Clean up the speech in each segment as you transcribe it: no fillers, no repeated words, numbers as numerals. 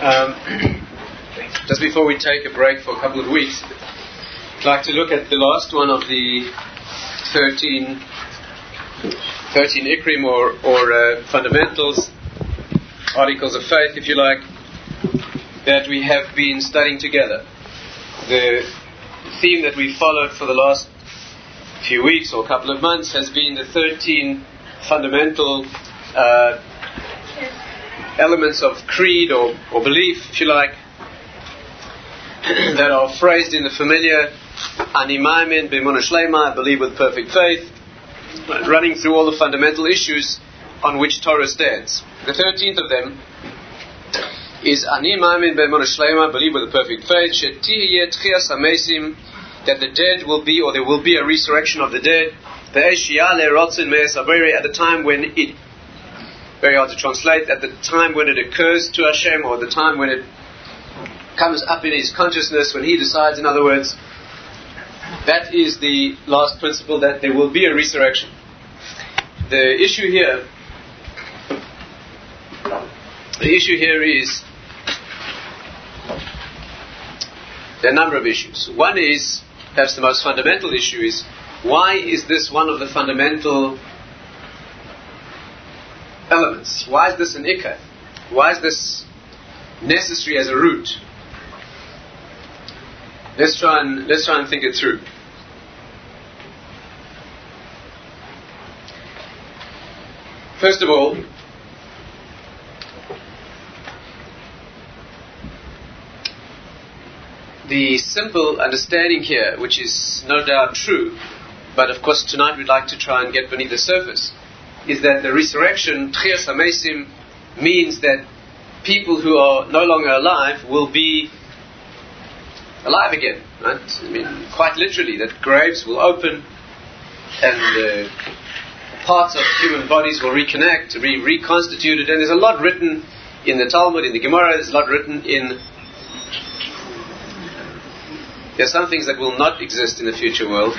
Just before we take a break for a couple of weeks, I'd like to look at the last one of the 13 Ikrim or fundamentals, articles of faith, if you like, that we have been studying together. The theme that we've followed for the last few weeks or couple of months has been the 13 fundamental elements of creed or belief, if you like, that are phrased in the familiar Ani Ma'amin B'Emunah Shleima, I believe with perfect faith, running through all the fundamental issues on which Torah stands. The 13th of them is Ani Ma'amin B'Emunah Shleima, I believe with a perfect faith, Shetihyeh Tchias HaMesim, that the dead will be, or there will be a resurrection of the dead, at the time when it, very hard to translate, at the time when it occurs to Hashem, or the time when it comes up in his consciousness, when he decides, in other words. That is the last principle, that there will be a resurrection. The issue here is, there are a number of issues. One is, perhaps the most fundamental issue is, why is this one of the fundamental elements? Why is this an ikar? Why is this necessary as a root? Let's try and think it through. First of all, the simple understanding here, which is no doubt true, but of course tonight we'd like to try and get beneath the surface, is that the resurrection, Tchias HaMesim, means that people who are no longer alive will be alive again, right? I mean, quite literally, that graves will open and parts of human bodies will reconnect, be reconstituted, and there's a lot written in the Talmud, in the Gemara, there's a lot written in... There are some things that will not exist in the future world.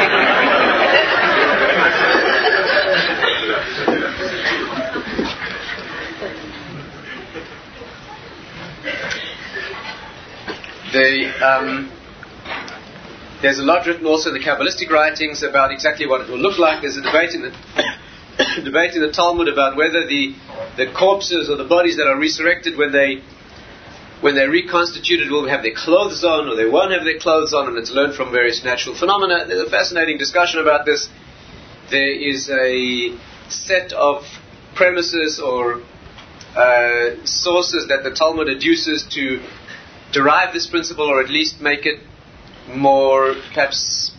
There's a lot written also in the Kabbalistic writings about exactly what it will look like. There's a debate in the debate in the Talmud about whether the corpses or the bodies that are resurrected when they're reconstituted will have their clothes on or they won't have their clothes on, and it's learned from various natural phenomena. There's a fascinating discussion about this. There is a set of premises or sources that the Talmud adduces to derive this principle, or at least make it more, perhaps,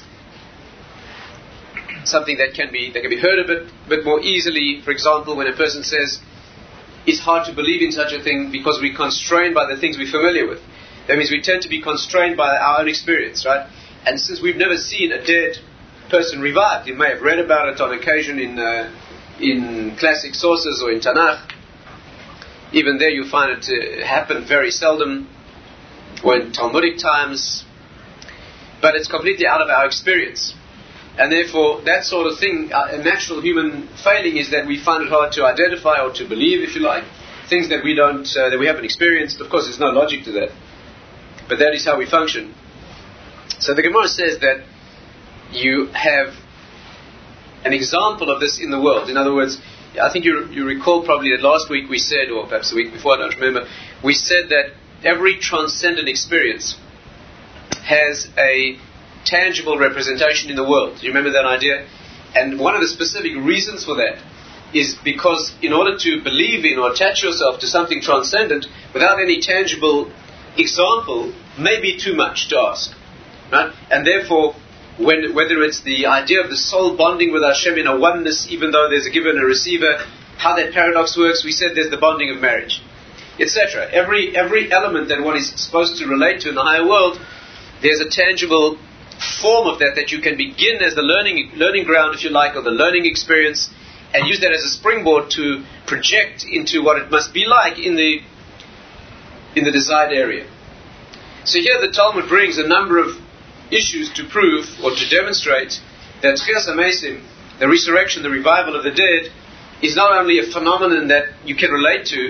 something that can be heard a bit more easily. For example, when a person says, it's hard to believe in such a thing because we're constrained by the things we're familiar with. That means we tend to be constrained by our own experience, right? And since we've never seen a dead person revived, you may have read about it on occasion in classic sources or in Tanakh. Even there you find it happen very seldom, or in Talmudic times. But it's completely out of our experience. And therefore, that sort of thing, a natural human failing is that we find it hard to identify or to believe, if you like, things that we haven't experienced. Of course, there's no logic to that, but that is how we function. So the Gemara says that you have an example of this in the world. In other words, I think you recall probably that last week we said, or perhaps the week before, I don't remember, we said that every transcendent experience has a tangible representation in the world. Do you remember that idea? And one of the specific reasons for that is because in order to believe in or attach yourself to something transcendent without any tangible example may be too much to ask, right? And therefore, whether it's the idea of the soul bonding with Hashem in a oneness, even though there's a giver and a receiver, how that paradox works, we said there's the bonding of marriage, etc. Every element that one is supposed to relate to in the higher world, there's a tangible form of that you can begin as the learning ground, if you like, or the learning experience, and use that as a springboard to project into what it must be like in the desired area. So here the Talmud brings a number of issues to prove or to demonstrate that Tchias HaMesim, the resurrection, the revival of the dead, is not only a phenomenon that you can relate to,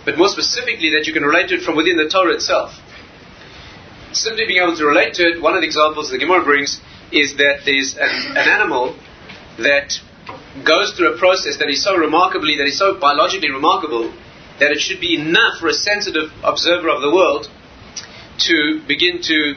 but more specifically that you can relate to it from within the Torah itself. Simply being able to relate to it, one of the examples the Gemara brings is that there's an animal that goes through a process that is so biologically remarkable, that it should be enough for a sensitive observer of the world to begin to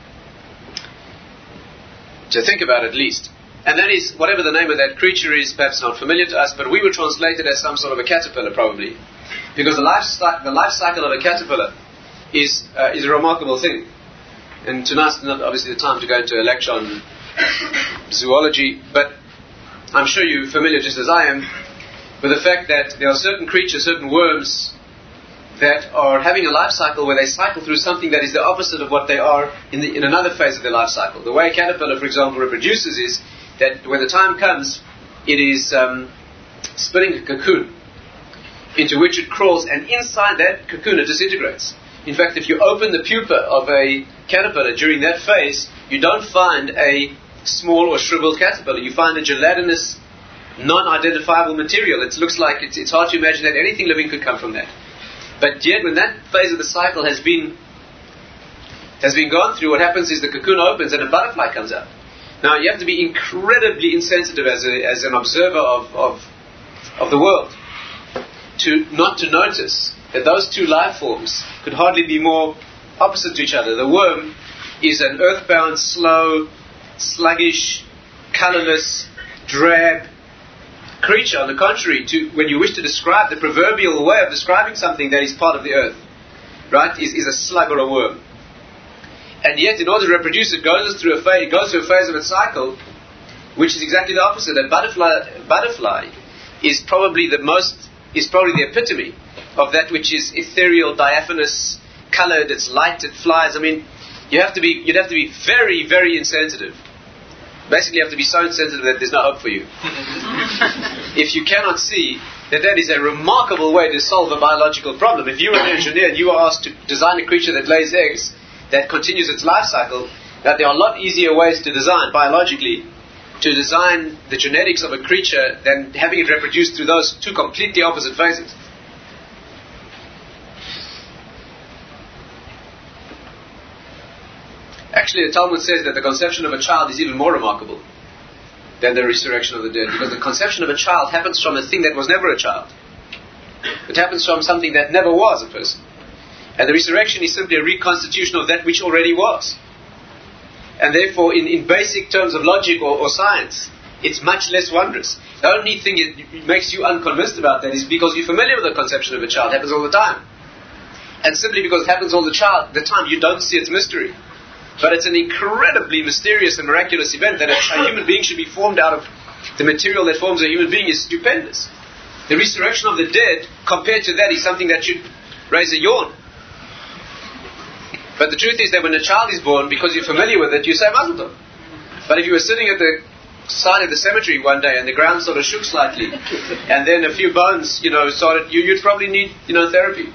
think about at least. And that is, whatever the name of that creature is, perhaps not familiar to us, but we would translate it as some sort of a caterpillar probably. Because the life cycle of a caterpillar is a remarkable thing. And tonight's not obviously the time to go into a lecture on zoology, but I'm sure you're familiar, just as I am, with the fact that there are certain creatures, certain worms, that are having a life cycle where they cycle through something that is the opposite of what they are in another phase of their life cycle. The way a caterpillar, for example, reproduces is that when the time comes, it is spinning a cocoon into which it crawls, and inside that cocoon it disintegrates. In fact, if you open the pupa of a caterpillar during that phase, you don't find a small or shriveled caterpillar. You find a gelatinous, non-identifiable material. It looks like it's hard to imagine that anything living could come from that. But yet, when that phase of the cycle has been gone through, what happens is the cocoon opens and a butterfly comes out. Now, you have to be incredibly insensitive as an observer of the world not to notice that those two life forms could hardly be more opposite to each other. The worm is an earthbound, slow, sluggish, colourless, drab creature. On the contrary, when you wish to describe the proverbial way of describing something that is part of the earth, right, is a slug or a worm. And yet, in order to reproduce, it goes through a phase of its cycle, which is exactly the opposite. A butterfly is probably the epitome of that which is ethereal, diaphanous, coloured. It's light. It flies. I mean, you'd have to be very, very insensitive. Basically, you have to be so insensitive that there's no hope for you. If you cannot see that is a remarkable way to solve a biological problem. If you were an engineer and you were asked to design a creature that lays eggs, that continues its life cycle, that there are a lot easier ways to design, biologically, to design the genetics of a creature than having it reproduced through those two completely opposite phases. Actually, the Talmud says that the conception of a child is even more remarkable than the resurrection of the dead, because the conception of a child happens from a thing that was never a child. It happens from something that never was a person. And the resurrection is simply a reconstitution of that which already was. And therefore, in basic terms of logic or science, it's much less wondrous. The only thing that makes you unconvinced about that is because you're familiar with the conception of a child. It happens all the time. And simply because it happens all the time, you don't see its mystery. But it's an incredibly mysterious and miraculous event that a human being should be formed out of the material that forms a human being is stupendous. The resurrection of the dead, compared to that, is something that should raise a yawn. But the truth is that when a child is born, because you're familiar with it, you say Mazel Tov. But if you were sitting at the side of the cemetery one day and the ground sort of shook slightly, and then a few bones, started, you'd probably need, therapy.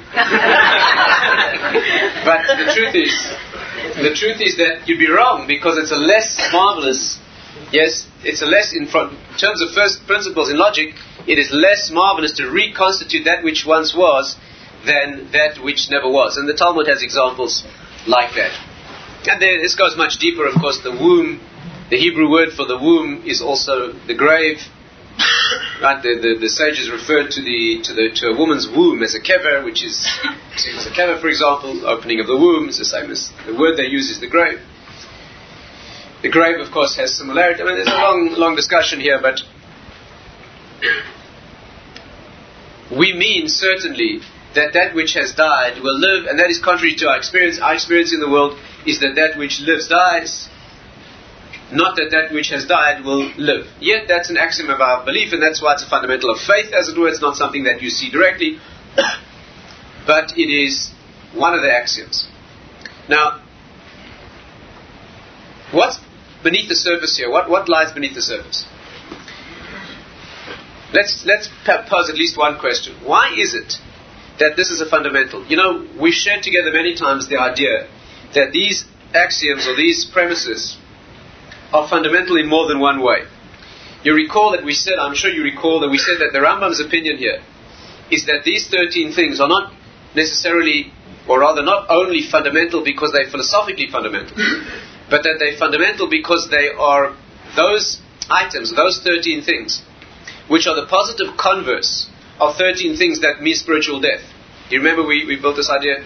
But the truth is that you'd be wrong, because it's a less marvelous. Yes, it's a less in terms of first principles in logic. It is less marvelous to reconstitute that which once was than that which never was. And the Talmud has examples like that. And this goes much deeper, of course. The womb, the Hebrew word for the womb is also the grave. Right? The sages referred to a woman's womb as a kever, which is a kever, for example, opening of the womb is the same as the word they use is the grave. The grave, of course, has similarity. I mean, there's a long discussion here, but we mean certainly that which has died will live, and that is contrary to our experience. Our experience in the world is that which lives dies, not that which has died will live. Yet that's an axiom of our belief, and that's why it's a fundamental of faith, as it were. It's not something that you see directly, but it is one of the axioms. Now, what's beneath the surface here? What lies beneath the surface? Let's pose at least one question. Why is it that this is a fundamental? We've shared together many times the idea that these axioms or these premises are fundamental in more than one way. You recall that I'm sure you recall that we said that the Rambam's opinion here is that these 13 things are not necessarily, or rather not only fundamental because they're philosophically fundamental, but that they're fundamental because they are those items, those 13 things, which are the positive converse of 13 things that mean spiritual death. You remember we built this idea?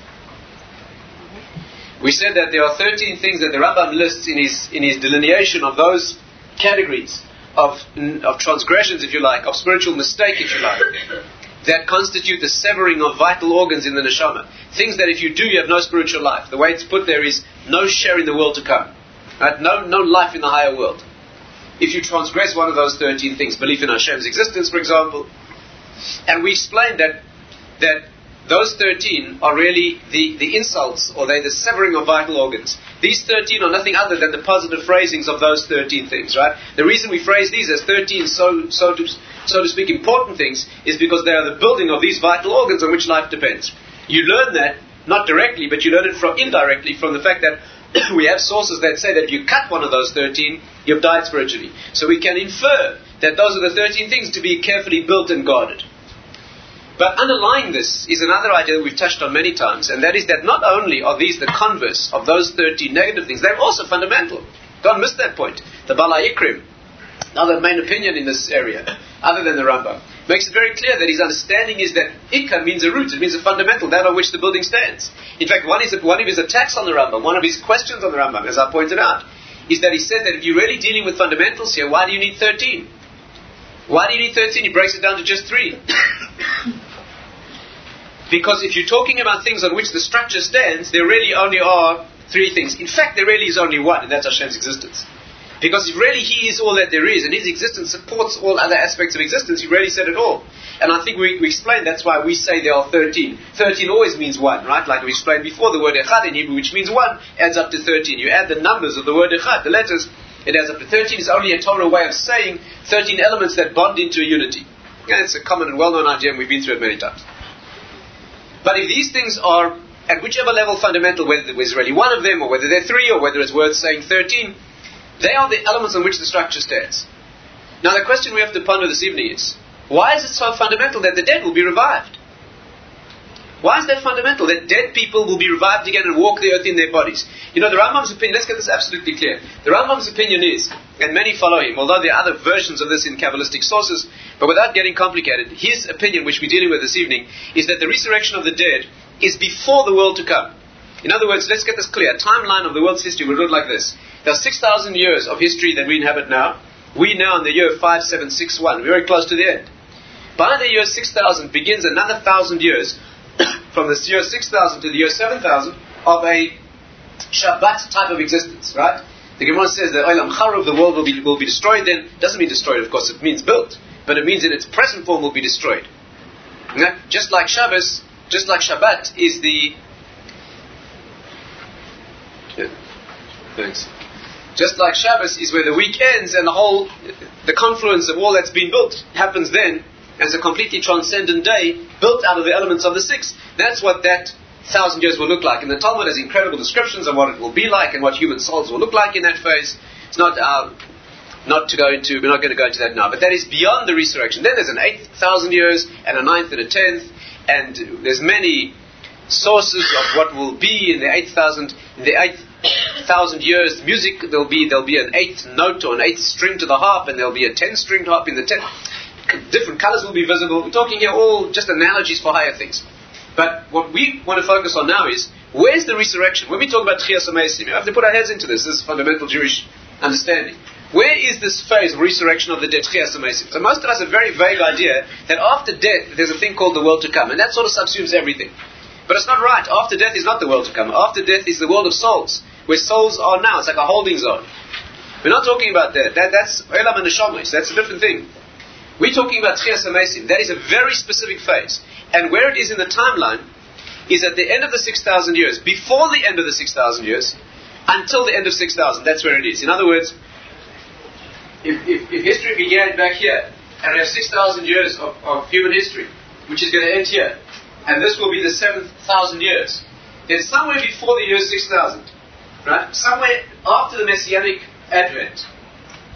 We said that there are 13 things that the Rambam lists in his delineation of those categories of transgressions, if you like, of spiritual mistake, if you like, that constitute the severing of vital organs in the neshama. Things that if you do, you have no spiritual life. The way it's put there is no share in the world to come. Right? No life in the higher world. If you transgress one of those 13 things, belief in Hashem's existence, for example, and we explained that those 13 are really the insults, or they're the severing of vital organs. These 13 are nothing other than the positive phrasings of those 13 things, right? The reason we phrase these as 13 so to speak important things is because they are the building of these vital organs on which life depends. You learn that, not directly, but you learn it indirectly from the fact that we have sources that say that if you cut one of those 13, you've died spiritually. So we can infer that those are the 13 things to be carefully built and guarded. But underlying this is another idea that we've touched on many times, and that is that not only are these the converse of those 13 negative things, they're also fundamental. Don't miss that point. The Bala Ikrim, another main opinion in this area, other than the Rambam, makes it very clear that his understanding is that Ikka means a root, it means a fundamental, that on which the building stands. In fact, one of his attacks on the Rambam, one of his questions on the Rambam, as I pointed out, is that he said that if you're really dealing with fundamentals here, why do you need 13? Why do you need 13? He breaks it down to just 3. Because if you're talking about things on which the structure stands, there really only are 3 things. In fact, there really is only one, and that's Hashem's existence. Because if really He is all that there is, and His existence supports all other aspects of existence, He really said it all. And I think we explained that's why we say there are 13. 13 always means 1, right? Like we explained before, the word Echad in Hebrew, which means 1, adds up to 13. You add the numbers of the word Echad, the letters, it adds up to 13. It's only a Torah way of saying 13 elements that bond into a unity. And it's a common and well-known idea, and we've been through it many times. But if these things are, at whichever level fundamental, whether there's really one of them, or whether they're 3, or whether it's worth saying 13, they are the elements on which the structure stands. Now the question we have to ponder this evening is, why is it so fundamental that the dead will be revived? Why is that fundamental, that dead people will be revived again and walk the earth in their bodies? You know, the Rambam's opinion, let's get this absolutely clear. The Rambam's opinion is, and many follow him, although there are other versions of this in Kabbalistic sources, but without getting complicated, his opinion, which we're dealing with this evening, is that the resurrection of the dead is before the world to come. In other words, let's get this clear. A timeline of the world's history will look like this. There are 6,000 years of history that we inhabit now. We now in the year 5761. We're very close to the end. By the year 6000 begins another 1,000 years from the year 6000 to the year 7000 of a Shabbat type of existence, right? The Gemara says that Olam Charuv, the world will be destroyed then. Doesn't mean destroyed, of course, it means built. But it means in its present form will be destroyed. Okay? Just like Shabbat is the... Yeah. Thanks. Just like Shabbos is where the week ends and the confluence of all that's been built happens then as a completely transcendent day built out of the elements of the 6. That's what that 1,000 years will look like. And the Talmud has incredible descriptions of what it will be like and what human souls will look like in that phase. It's not we're not going to go into that now, but that is beyond the resurrection. Then there's an 8,000 years and a 9th and a 10th, and there's many sources of what will be in the 8,000 years. Music, there'll be an 8th note or an 8th string to the harp, and there'll be a 10th string harp in the 10th. Different colors will be visible. We're talking here all just analogies for higher things. But what we want to focus on now is, where's the resurrection? When we talk about Tchias HaMeisim, we have to put our heads into this. This is fundamental Jewish understanding. Where is this phase of resurrection of the dead, Tchias HaMeisim? So most of us have a very vague idea that after death there's a thing called the world to come, and that sort of subsumes everything. But it's not right. After death is not the world to come. After death is the world of souls, where souls are now. It's like a holding zone. We're not talking about that. That's Olam and Neshamis. That's a different thing. We're talking about Tchias HaMeisim. That is a very specific phase. And where it is in the timeline is at the end of the 6,000 years, before the end of the 6,000 years, until the end of 6,000. That's where it is. In other words, if history began back here, and we have 6,000 years of human history, which is going to end here, and this will be the 7,000 years, then somewhere before the year 6,000, right? Somewhere after the Messianic Advent,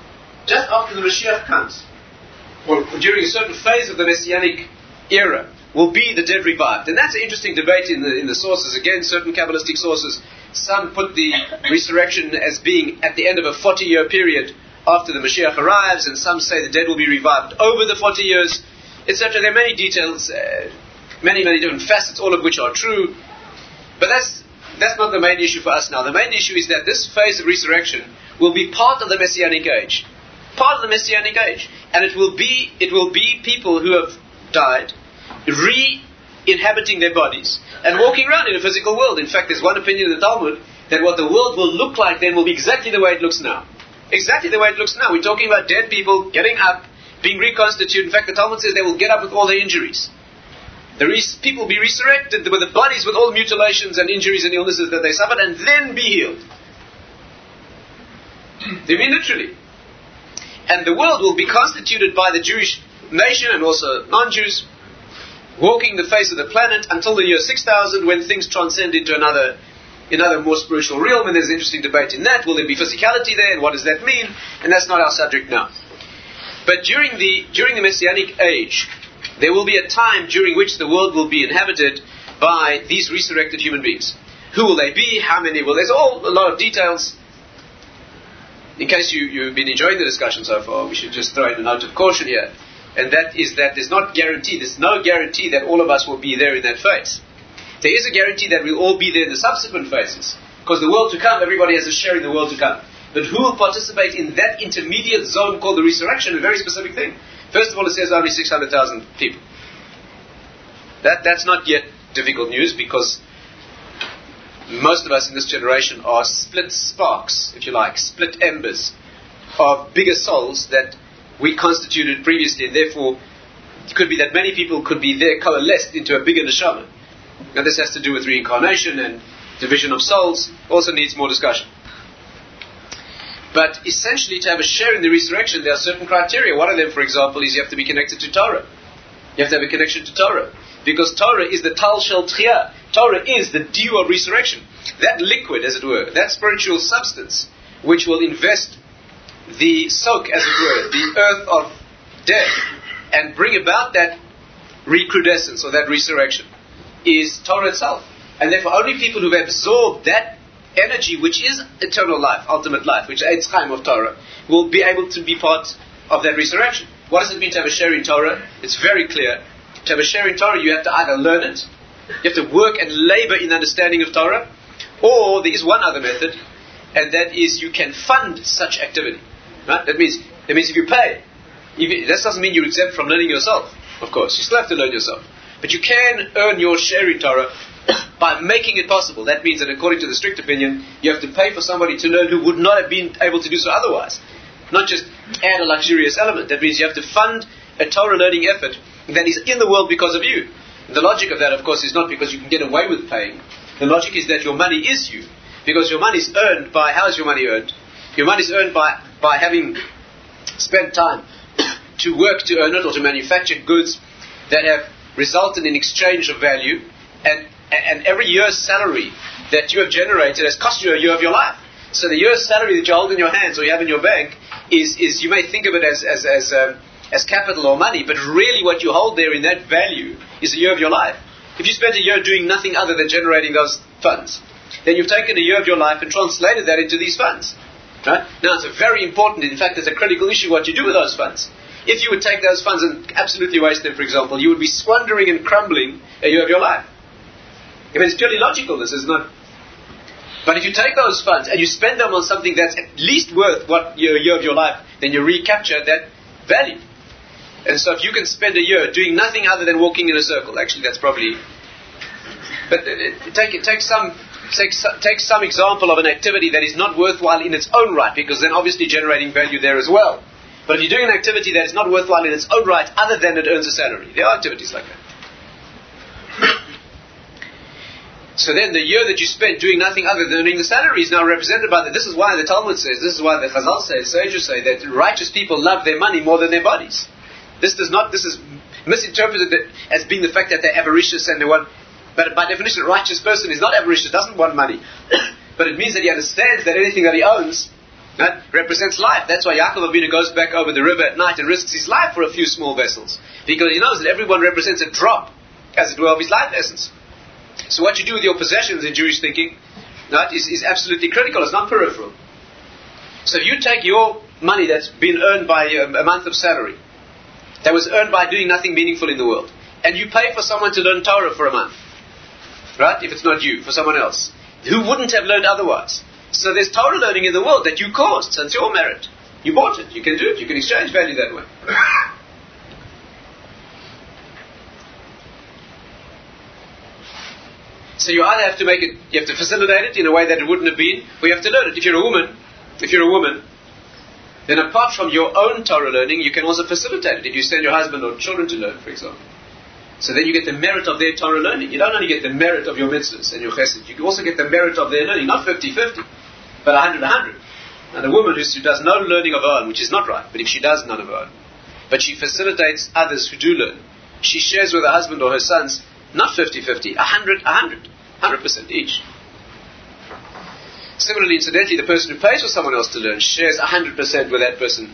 just after the Mashiach comes, or during a certain phase of the Messianic era, will be the dead revived. And that's an interesting debate in the sources. Again, certain Kabbalistic sources, some put the resurrection as being at the end of a 40-year period after the Mashiach arrives, and some say the dead will be revived over the 40 years, etc. There are many details, many different facets, all of which are true. But that's not the main issue for us now. The main issue is that this phase of resurrection will be part of the Messianic age. Part of the Messianic age. And it will be people who have died re-inhabiting their bodies and walking around in a physical world. In fact, there's one opinion in the Talmud that what the world will look like then will be exactly the way it looks now. Exactly the way it looks now. We're talking about dead people getting up, being reconstituted. In fact, the Talmud says they will get up with all their injuries. People will be resurrected with the bodies with all mutilations and injuries and illnesses that they suffered, and then be healed. They mean literally. And the world will be constituted by the Jewish nation and also non-Jews walking the face of the planet until the year 6000, when things transcend into another more spiritual realm. And there's an interesting debate in that. Will there be physicality there, and what does that mean? And that's not our subject now. But during the Messianic age, there will be a time during which the world will be inhabited by these resurrected human beings. Who will they be? How many will? There's a lot of details. In case you've been enjoying the discussion so far, we should just throw in a note of caution here. And that is that there's no guarantee that all of us will be there in that phase. There is a guarantee that we'll all be there in the subsequent phases. Because the world to come, everybody has a share in the world to come. But who will participate in that intermediate zone called the resurrection? A very specific thing. First of all, it says only 600,000 people. That's not yet difficult news, because most of us in this generation are split sparks, if you like, split embers of bigger souls that we constituted previously, and therefore it could be that many people could be there coalesced into a bigger neshama. Now this has to do with reincarnation and division of souls, also needs more discussion. But essentially, to have a share in the resurrection, there are certain criteria. One of them, for example, is you have to be connected to Torah. You have to have a connection to Torah. Because Torah is the Tal Shel Tchiyah. Torah is the dew of resurrection. That liquid, as it were, that spiritual substance, which will invest the soak, as it were, the earth of death, and bring about that recrudescence or that resurrection, is Torah itself. And therefore, only people who've absorbed that energy, which is eternal life, ultimate life, which is Eitz Chaim of Torah, will be able to be part of that resurrection. What does it mean to have a share in Torah? It's very clear. To have a share in Torah, you have to either learn it, you have to work and labor in understanding of Torah, or there is one other method, and that is you can fund such activity. Right? That means if you pay, that doesn't mean you're exempt from learning yourself, of course. You still have to learn yourself. But you can earn your share in Torah by making it possible. That means that according to the strict opinion, you have to pay for somebody to learn who would not have been able to do so otherwise. Not just add a luxurious element. That means you have to fund a Torah learning effort that is in the world because of you. The logic of that, of course, is not because you can get away with paying. The logic is that your money is you. Because your money is earned by, how is your money earned? Your money is earned by having spent time to work to earn it, or to manufacture goods that have resulted in exchange of value, and every year's salary that you have generated has cost you a year of your life. So the year's salary that you hold in your hands or you have in your bank is you may think of it as capital or money, but really what you hold there in that value is a year of your life. If you spent a year doing nothing other than generating those funds, then you've taken a year of your life and translated that into these funds. Right? Now it's a very important, in fact it's a critical issue what you do with those funds. If you would take those funds and absolutely waste them, for example, you would be squandering and crumbling a year of your life. I mean, it's purely logical, this is not. But if you take those funds and you spend them on something that's at least worth what your year of your life, then you recapture that value. And so if you can spend a year doing nothing other than walking in a circle, actually that's probably. But take some example of an activity that is not worthwhile in its own right, because then obviously generating value there as well. But if you're doing an activity that is not worthwhile in its own right, other than it earns a salary, there are activities like that. So then the year that you spent doing nothing other than earning the salary is now represented by that. This is why the Talmud says, this is why the Chazal says, sages say that righteous people love their money more than their bodies. This is misinterpreted as being the fact that they're avaricious and they want, but by definition a righteous person is not avaricious, doesn't want money. But it means that he understands that anything that he owns represents life. That's why Yaakov Avinu goes back over the river at night and risks his life for a few small vessels. Because he knows that everyone represents a drop as it were, of his life essence. So what you do with your possessions in Jewish thinking, right, is absolutely critical. It's not peripheral. So if you take your money that's been earned by a month of salary, that was earned by doing nothing meaningful in the world, and you pay for someone to learn Torah for a month, right, if it's not you, for someone else, who wouldn't have learned otherwise. So there's Torah learning in the world that you caused, so it's your merit. You bought it, you can do it, you can exchange value that way. So you either have to make it, you have to facilitate it in a way that it wouldn't have been, or you have to learn it. If you're a woman, then apart from your own Torah learning, you can also facilitate it. If you send your husband or children to learn, for example. So then you get the merit of their Torah learning. You don't only get the merit of your mitzvahs and your chesed, you also get the merit of their learning, not 50-50, but 100-100. And a woman who does no learning of her own, which is not right, but if she does none of her own, but she facilitates others who do learn, she shares with her husband or her sons, not 50-50, 100% each. Similarly, incidentally, the person who pays for someone else to learn shares 100% with that person.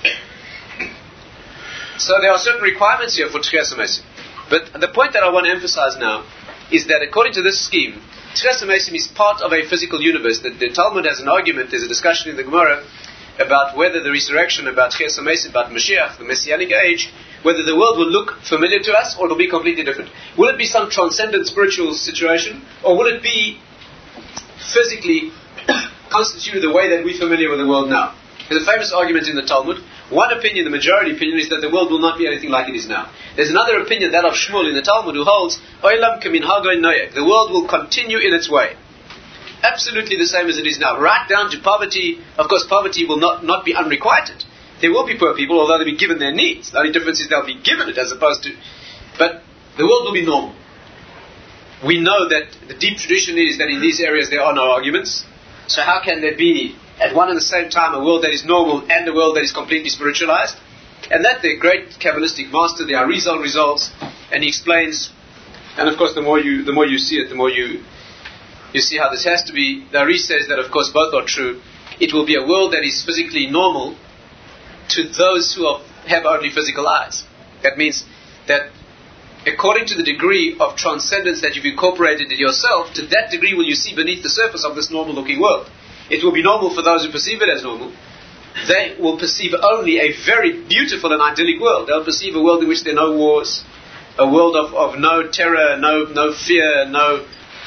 So there are certain requirements here for Tchias HaMesim. But the point that I want to emphasize now is that according to this scheme, Tchias HaMesim is part of a physical universe. The Talmud has an argument, there's a discussion in the Gemara about whether the resurrection, about Tchias HaMesim, about Mashiach, the Messianic age, whether the world will look familiar to us or it will be completely different. Will it be some transcendent spiritual situation, or will it be physically constituted the way that we're familiar with the world now? There's a famous argument in the Talmud. One opinion, the majority opinion, is that the world will not be anything like it is now. There's another opinion, that of Shmuel in the Talmud, who holds Olam kaminhago noyek. The world will continue in its way, absolutely the same as it is now, right down to poverty. Of course, poverty will not be unrequited. There will be poor people, although they'll be given their needs. The only difference is they'll be given it as opposed to... But the world will be normal. We know that the deep tradition is that in these areas there are no arguments. So how can there be, at one and the same time, a world that is normal and a world that is completely spiritualized? And that the great Kabbalistic master, the Arizal, resolves, and he explains, and of course the more you see it, the more you see how this has to be. The Ari says that of course both are true. It will be a world that is physically normal to those who have only physical eyes. That means that according to the degree of transcendence that you've incorporated in yourself, to that degree will you see beneath the surface of this normal looking world. It will be normal for those who perceive it as normal. They will perceive only a very beautiful and idyllic world. They'll perceive a world in which there are no wars, a world of no terror, no fear, no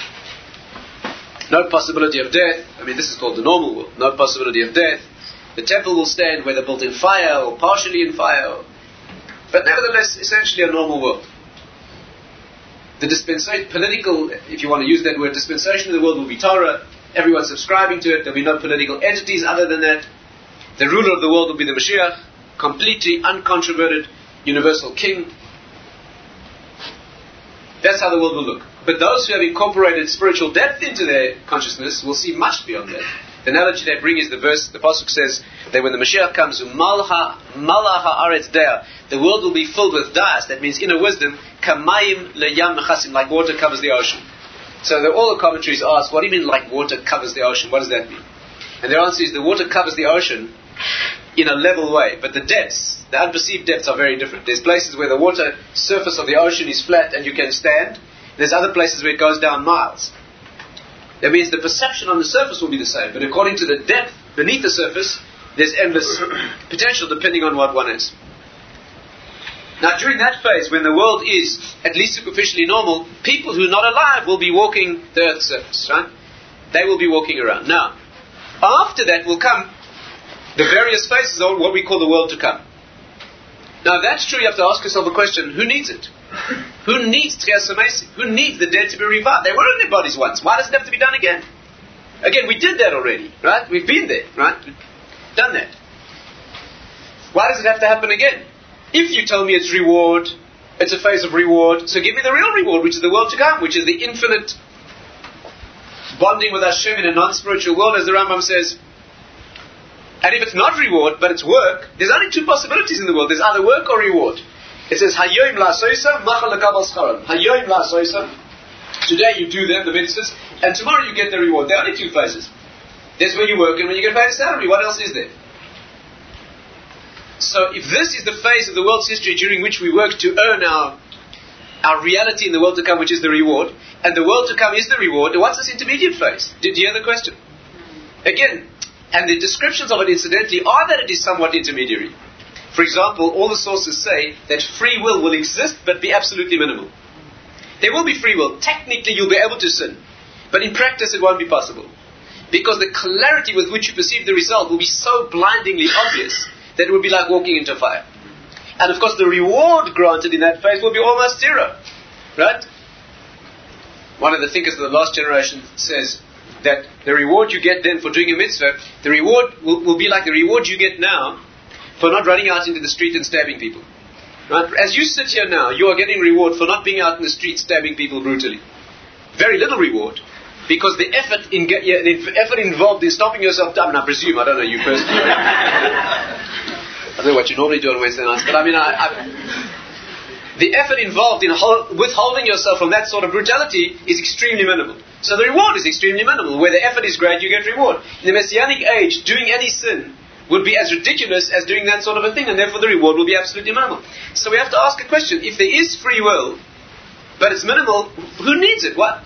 possibility of death. I mean, this is called the normal world. No possibility of death. The temple will stand, whether built in fire or partially in fire, but nevertheless, essentially a normal world. The political, if you want to use that word, dispensation of the world will be Torah. Everyone subscribing to it. There'll be no political entities other than that. The ruler of the world will be the Mashiach, completely uncontroverted, universal king. That's how the world will look. But those who have incorporated spiritual depth into their consciousness will see much beyond that. The analogy they bring is the verse, the Pasuk says that when the Mashiach comes, Malha haaretz dea, the world will be filled with das, that means inner wisdom, kamayim leyam mechasim, like water covers the ocean. So all the commentaries ask, what do you mean like water covers the ocean? What does that mean? And their answer is the water covers the ocean in a level way, but the depths, the unperceived depths are very different. There's places where the water surface of the ocean is flat and you can stand. There's other places where it goes down miles. That means the perception on the surface will be the same, but according to the depth beneath the surface, there's endless potential depending on what one is. Now, during that phase, when the world is at least superficially normal, people who are not alive will be walking the earth's surface, right? They will be walking around. Now, after that will come the various phases of what we call the world to come. Now, if that's true, you have to ask yourself a question: who needs it? Who needs Tchias HaMesim? Who needs the dead to be revived? They were in their bodies once. Why does it have to be done again? Again, we did that already, right? We've been there, right? We've done that. Why does it have to happen again? If you tell me it's reward, it's a phase of reward, so give me the real reward, which is the world to come, which is the infinite bonding with Hashem in a non-spiritual world, as the Rambam says. And if it's not reward, but it's work, there's only two possibilities in the world. There's either work or reward. It says, Hayoim la'asoisa, machal lekabal scharam. Hayoim la'asoisa. Today you do them, the mitzvahs, and tomorrow you get the reward. There are only two phases. There's when you work and when you get paid a salary. What else is there? So if this is the phase of the world's history during which we work to earn our our reality in the world to come, which is the reward, and the world to come is the reward. What's this intermediate phase? Did you hear the question? Again, and the descriptions of it, incidentally, are that it is somewhat intermediary. For example, all the sources say that free will exist, but be absolutely minimal. There will be free will. Technically, you'll be able to sin, but in practice, it won't be possible. Because the clarity with which you perceive the result will be so blindingly obvious that it would be like walking into fire. And of course, the reward granted in that phase will be almost zero. Right? One of the thinkers of the last generation says that the reward you get then for doing a mitzvah, the reward will be like the reward you get now for not running out into the street and stabbing people. Right? As you sit here now, you are getting reward for not being out in the street stabbing people brutally. Very little reward. Because the effort involved in stopping yourself, I presume, I don't know you personally. I don't know what you normally do on Wednesday nights, but the effort involved in withholding yourself from that sort of brutality is extremely minimal. So the reward is extremely minimal. Where the effort is great, you get reward. In the Messianic age, doing any sin would be as ridiculous as doing that sort of a thing, and therefore the reward will be absolutely minimal. So we have to ask a question. If there is free will, but it's minimal, who needs it? What?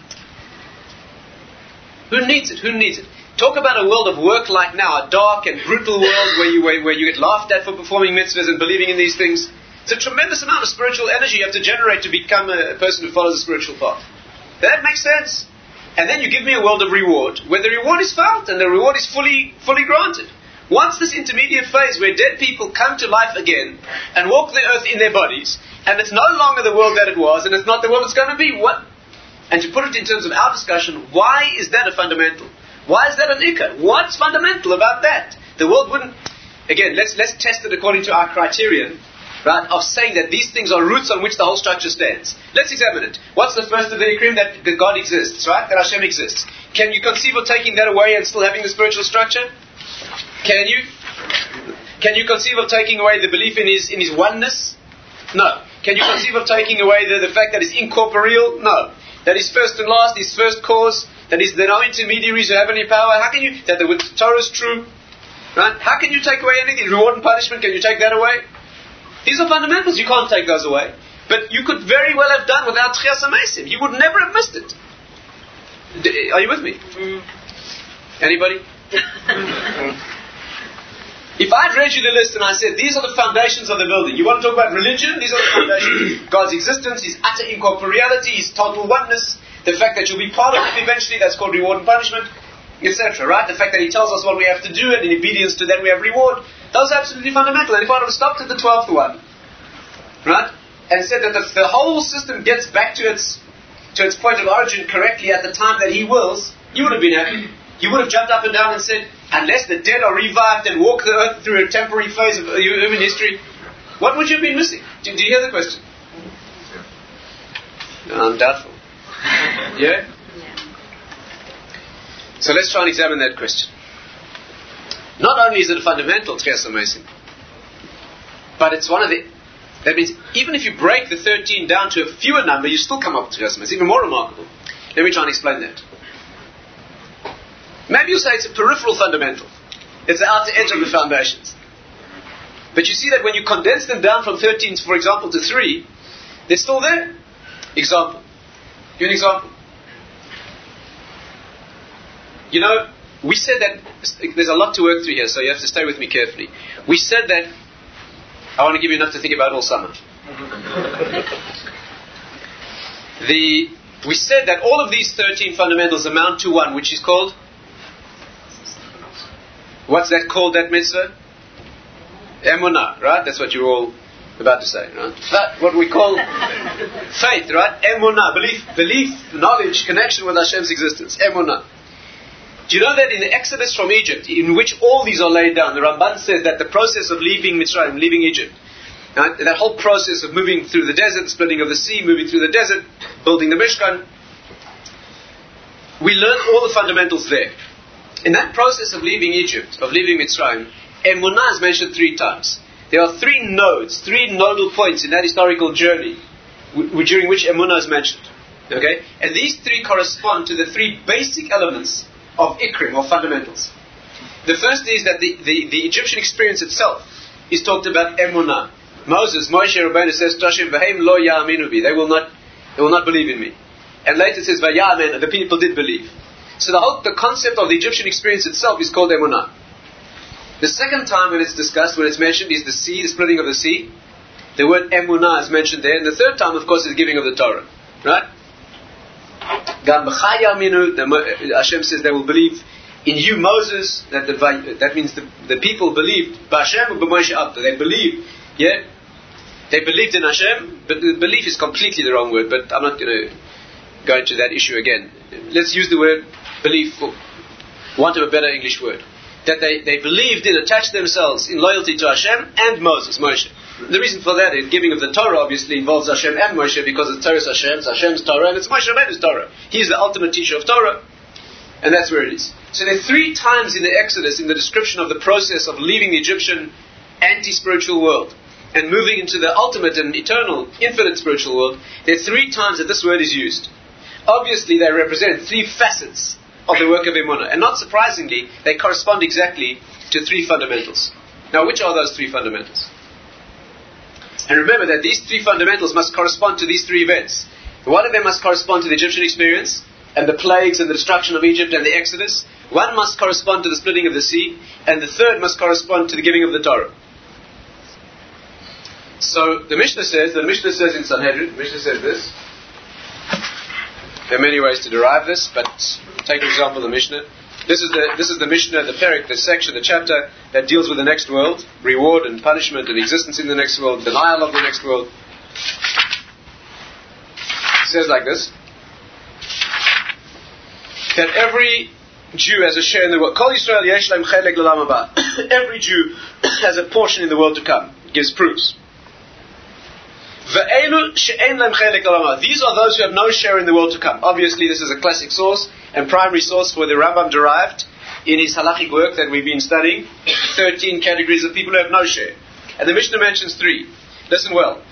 Who needs it? Who needs it? Talk about a world of work like now, a dark and brutal world where you get laughed at for performing mitzvahs and believing in these things. It's a tremendous amount of spiritual energy you have to generate to become a person who follows the spiritual path. That makes sense. And then you give me a world of reward, where the reward is felt and the reward is fully granted. Once this intermediate phase where dead people come to life again and walk the earth in their bodies, and it's no longer the world that it was, and it's not the world it's going to be, what? And to put it in terms of our discussion, why is that a fundamental? Why is that an ikka? What's fundamental about that? The world wouldn't... Again, let's test it according to our criterion, right, of saying that these things are roots on which the whole structure stands. Let's examine it. What's the first of the ikrim? That God exists, right? That Hashem exists. Can you conceive of taking that away and still having the spiritual structure? Can you? Can you conceive of taking away the belief in his oneness? No. Can you conceive of taking away the fact that he's incorporeal? No. That he's first and last, he's first cause, that there are no intermediaries who have any power. How can you, that the Torah is true, right? How can you take away anything? Reward and punishment, can you take that away? These are fundamentals, you can't take those away. But you could very well have done without Tchias HaMeisim. You would never have missed it. Are you with me? Anybody? If I'd read you the list and I said, these are the foundations of the building. You want to talk about religion? These are the foundations. God's existence, His utter incorporeality, His total oneness, the fact that you'll be part of Him eventually, that's called reward and punishment, etc. Right? The fact that He tells us what we have to do, and in obedience to that we have reward. Those are absolutely fundamental. And if I would have stopped at the 12th one, right, and said that the whole system gets back to its point of origin correctly at the time that He wills, you would have been happy. You would have jumped up and down and said, unless the dead are revived and walk the earth through a temporary phase of human history, what would you have been missing? Do you hear the question? I'm doubtful. Yeah? So let's try and examine that question. Not only is it a fundamental Tchias HaMeisim, but it's one of the... That means even if you break the 13 down to a fewer number, you still come up with Tchias HaMeisim. It's even more remarkable. Let me try and explain that. Maybe you'll say it's a peripheral fundamental. It's the outer edge of the foundations. But you see that when you condense them down from 13, for example, to 3, they're still there. Example. Give an example. You know, we said that there's a lot to work through here, so you have to stay with me carefully. We said that I want to give you enough to think about all summer. We said that all of these 13 fundamentals amount to one, which is called... What's that called, that mitzvah? Emunah, right? That's what you're all about to say, right? That, what we call faith, right? Emunah, belief, knowledge, connection with Hashem's existence. Emunah. Do you know that in the Exodus from Egypt, in which all these are laid down, the Ramban says that the process of leaving Mitzrayim, leaving Egypt, right? That whole process of moving through the desert, splitting of the sea, moving through the desert, building the Mishkan, we learn all the fundamentals there. In that process of leaving Egypt, of leaving Mitzrayim, Emunah is mentioned 3 times. There are 3 nodes, 3 nodal points in that historical journey during which Emunah is mentioned. Okay? And these 3 correspond to the 3 basic elements of Ikrim, or fundamentals. The first is that the Egyptian experience itself is talked about Emunah. Moshe Rabbeinu says to Hashem, V'heim lo ya'aminu bi. They will not They will not believe in me. And later it says, Vayamen, the people did believe. So the concept of the Egyptian experience itself is called emunah. The second time when it's discussed, when it's mentioned, is the sea, the splitting of the sea. The word emunah is mentioned there. And the third time, of course, is the giving of the Torah. Right? Hashem says they will believe in you, Moses. That means the people believed. They believed. Yeah? They believed in Hashem, but the belief is completely the wrong word. But I'm not going to go into that issue again. Let's use the word belief for want of a better English word. That they believed in, attached themselves in loyalty to Hashem and Moshe. The reason for that is giving of the Torah obviously involves Hashem and Moshe, because the Torah is Hashem's Torah, and it's Moshe Rabbeinu's Torah. He's the ultimate teacher of Torah, and that's where it is. So there are 3 times in the Exodus, in the description of the process of leaving the Egyptian anti-spiritual world and moving into the ultimate and eternal, infinite spiritual world, there are 3 times that this word is used. Obviously, they represent 3 facets of the work of Emunah, and not surprisingly, they correspond exactly to 3 fundamentals. Now, which are those 3 fundamentals? And remember that these 3 fundamentals must correspond to these 3 events. One of them must correspond to the Egyptian experience, and the plagues and the destruction of Egypt and the Exodus. One must correspond to the splitting of the sea, and the third must correspond to the giving of the Torah. So the Mishnah says in Sanhedrin, the Mishnah says this. There are many ways to derive this, but take for example the Mishnah. This is the Mishnah, the Perek, the section, the chapter that deals with the next world, reward and punishment and existence in the next world, denial of the next world. It says like this, that every Jew has a share in the world. Kol Yisrael yesh lahem chelek l'olam haba. Every Jew has a portion in the world to come. It gives proofs. Ve'elu she'en lahem chelek l'olam haba. These are those who have no share in the world to come. Obviously, this is a classic source and primary source for the Rambam derived in his halachic work that we've been studying. 13 categories of people who have no share. And the Mishnah mentions 3. Listen well.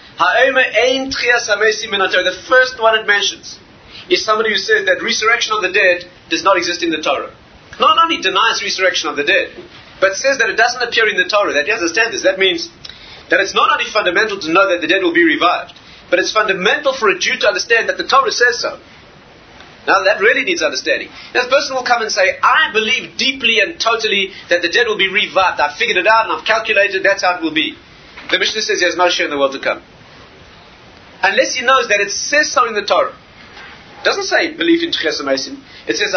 The first one it mentions is somebody who says that resurrection of the dead does not exist in the Torah. Not only denies resurrection of the dead, but says that it doesn't appear in the Torah. That you understand this. That means that it's not only fundamental to know that the dead will be revived, but it's fundamental for a Jew to understand that the Torah says so. Now that really needs understanding. Now, this person will come and say, I believe deeply and totally that the dead will be revived. I've figured it out and I've calculated that's how it will be. The Mishnah says he has no share in the world to come. Unless he knows that it says so in the Torah. It doesn't say belief in Tchias HaMesim. It says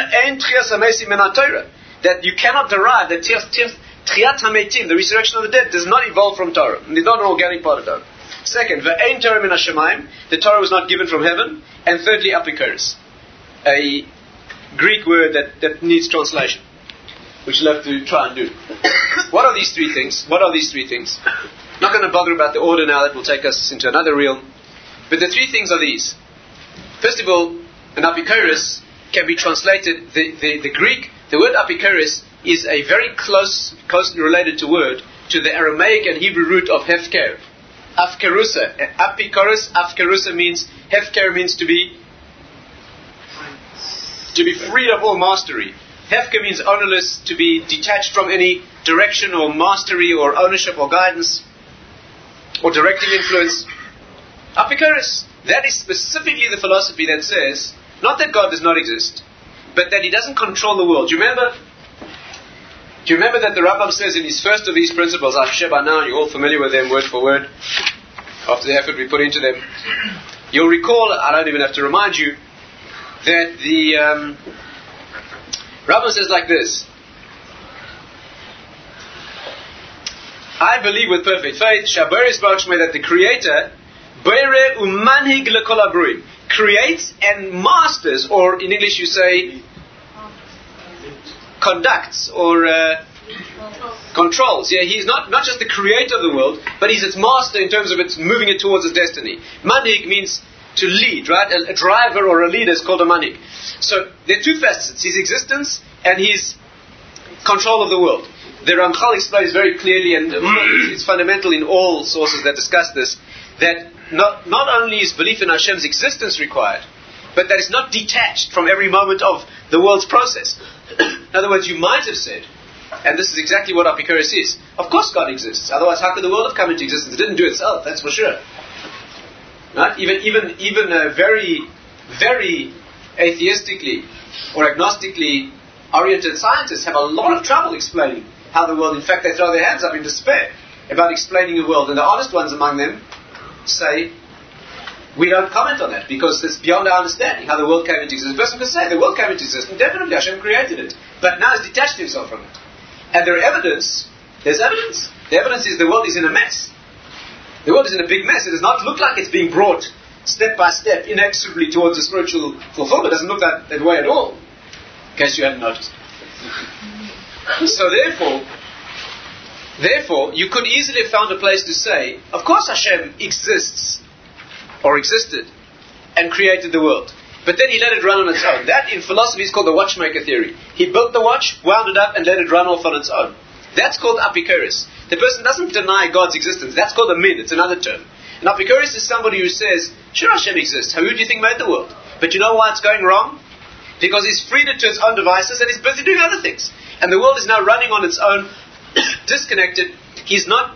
that you cannot derive that Tchiat HaMetim, the resurrection of the dead, does not evolve from Torah. It's not an organic part of Torah. Second, Ve'ein Torah min HaShamayim, the Torah was not given from heaven. And thirdly, Apikoros, a Greek word that needs translation, which you'll have to try and do. What are these 3 things? I'm not going to bother about the order now, that will take us into another realm. But the 3 things are these. First of all, an apikoros can be translated, the Greek, the word apikoros is a very closely related to the Aramaic and Hebrew root of hefker. Afkerusa. Afkerusa means, hefker means to be free of all mastery. Hefker means ownerless, to be detached from any direction or mastery or ownership or guidance or directing influence. Apikoros. That is specifically the philosophy that says, not that God does not exist, but that He doesn't control the world. Do you remember that the Rambam says in his first of these principles, I'm sure by now you're all familiar with them word for word, after the effort we put into them. You'll recall, I don't even have to remind you, that the Rambam says like this, I believe with perfect faith, that the Creator creates and masters, or in English you say conducts or controls. Yeah, he's not just the creator of the world, but he's its master in terms of its moving it towards its destiny. Manhig means to lead, right? A driver or a leader is called a manhig. So there are 2 facets: his existence and his control of the world. The Ramchal explains very clearly, and it's fundamental in all sources that discuss this, that not only is belief in Hashem's existence required, but that it's not detached from every moment of the world's process. In other words, you might have said, and this is exactly what Apikoros is, of course God exists, otherwise how could the world have come into existence? It didn't do itself, that's for sure. Right? Even very, very atheistically or agnostically oriented scientists have a lot of trouble explaining how the world, in fact, they throw their hands up in despair about explaining the world. And the honest ones among them say, we don't comment on that because it's beyond our understanding how the world came into existence. The person can say the world came into existence, definitely Hashem created it, but now has detached himself from it. And there's evidence. The evidence is the world is in a mess. The world is in a big mess. It does not look like it's being brought step by step, inexorably towards a spiritual fulfillment. It doesn't look that way at all, in case you hadn't noticed. So therefore, you could easily have found a place to say, of course Hashem exists, or existed, and created the world. But then he let it run on its own. That in philosophy is called the watchmaker theory. He built the watch, wound it up, and let it run off on its own. That's called apikoris. The person doesn't deny God's existence. That's called a min. It's another term. An apikoris is somebody who says, sure, Hashem exists. Who do you think made the world? But you know why it's going wrong? Because he's freed it to its own devices and he's busy doing other things. And the world is now running on its own, disconnected. He's not.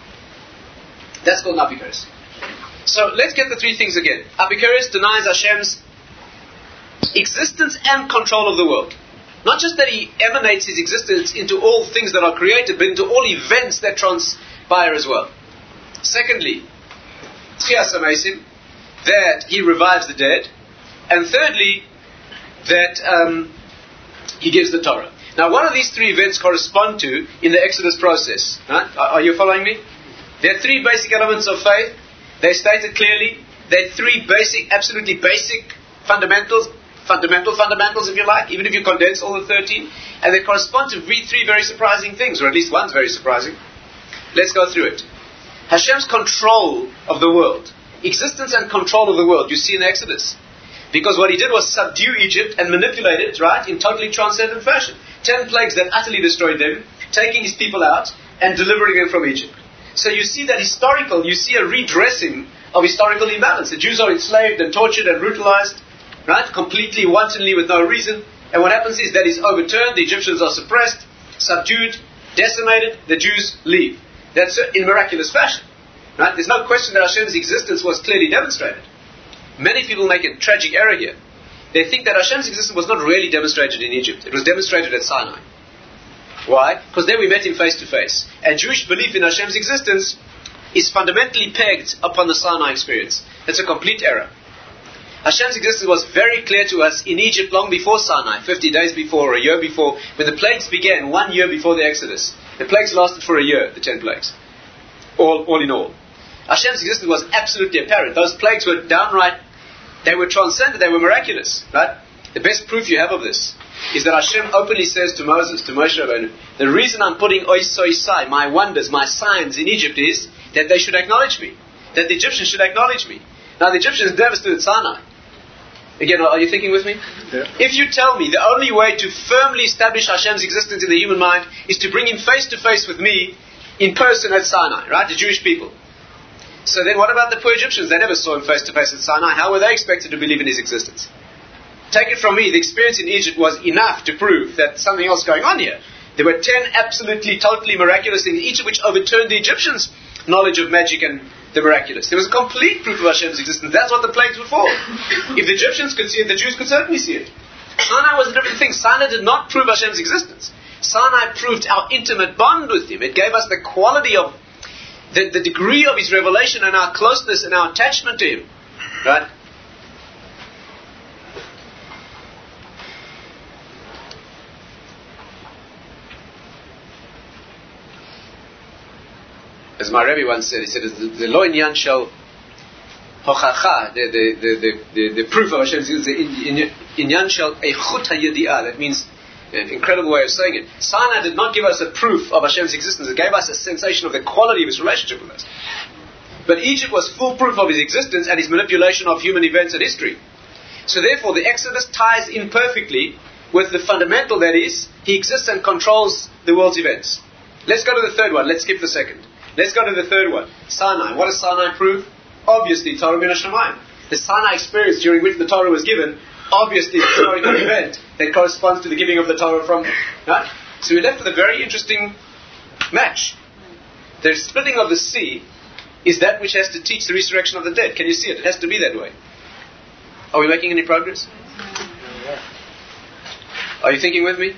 That's called apikoris. So let's get the three things again. Apikoris denies Hashem's existence and control of the world. Not just that he emanates his existence into all things that are created, but into all events that transpire as well. Secondly, Tchias HaMesim, that he revives the dead. And thirdly, that he gives the Torah. Now, what do these three events correspond to in the Exodus process? Right? Are you following me? There are three basic elements of faith. They're stated clearly. They're three basic, absolutely basic fundamentals, if you like, even if you condense all the 13. And they correspond to three very surprising things, or at least one's very surprising. Let's go through it. Hashem's control of the world. Existence and control of the world, you see in Exodus. Because what he did was subdue Egypt and manipulate it, right, in totally transcendent fashion. 10 plagues that utterly destroyed them, taking his people out and delivering them from Egypt. So you see that you see a redressing of historical imbalance. The Jews are enslaved and tortured and brutalized, right, completely, wantonly, with no reason. And what happens is that is overturned, the Egyptians are suppressed, subdued, decimated, the Jews leave. That's in miraculous fashion. Right? There's no question that Hashem's existence was clearly demonstrated. Many people make a tragic error here. They think that Hashem's existence was not really demonstrated in Egypt. It was demonstrated at Sinai. Why? Because there we met him face to face. And Jewish belief in Hashem's existence is fundamentally pegged upon the Sinai experience. That's a complete error. Hashem's existence was very clear to us in Egypt long before Sinai, 50 days before or a year before, when the plagues began, 1 year before the Exodus. The plagues lasted for a year, the 10 plagues. All in all. Hashem's existence was absolutely apparent. Those plagues were downright, they were transcendent, they were miraculous. Right? The best proof you have of this is that Hashem openly says to Moses, to Moshe Rabbeinu, the reason I'm putting Oisai, my wonders, my signs in Egypt is that they should acknowledge me. That the Egyptians should acknowledge me. Now the Egyptians never stood at Sinai. Again, are you thinking with me? Yeah. If you tell me the only way to firmly establish Hashem's existence in the human mind is to bring him face to face with me in person at Sinai, right? The Jewish people. So then what about the poor Egyptians? They never saw him face to face at Sinai. How were they expected to believe in his existence? Take it from me, the experience in Egypt was enough to prove that something else going on here. There were 10 absolutely, totally miraculous things, each of which overturned the Egyptians' knowledge of magic and the miraculous. There was a complete proof of Hashem's existence. That's what the plagues were for. If the Egyptians could see it, the Jews could certainly see it. Sinai was a different thing. Sinai did not prove Hashem's existence. Sinai proved our intimate bond with him. It gave us the quality of, the degree of his revelation and our closeness and our attachment to him. Right? As my Rebbe once said, he said, the lo inyan shel hochacha, the proof of Hashem's existence, the inyan shel eichut hayedi'ah. That means an incredible way of saying it. Sinai did not give us a proof of Hashem's existence. It gave us a sensation of the quality of his relationship with us. But Egypt was full proof of his existence and his manipulation of human events and history. So therefore, the Exodus ties in perfectly with the fundamental, that is, he exists and controls the world's events. Let's go to the third one. Let's skip the second. Let's go to the third one. Sinai. What does Sinai prove? Obviously, Torah min hashamayim. The Sinai experience during which the Torah was given, obviously, a historical event that corresponds to the giving of the Torah from. Right? So we're left with a very interesting match. The splitting of the sea is that which has to teach the resurrection of the dead. Can you see it? It has to be that way. Are we making any progress? Are you thinking with me?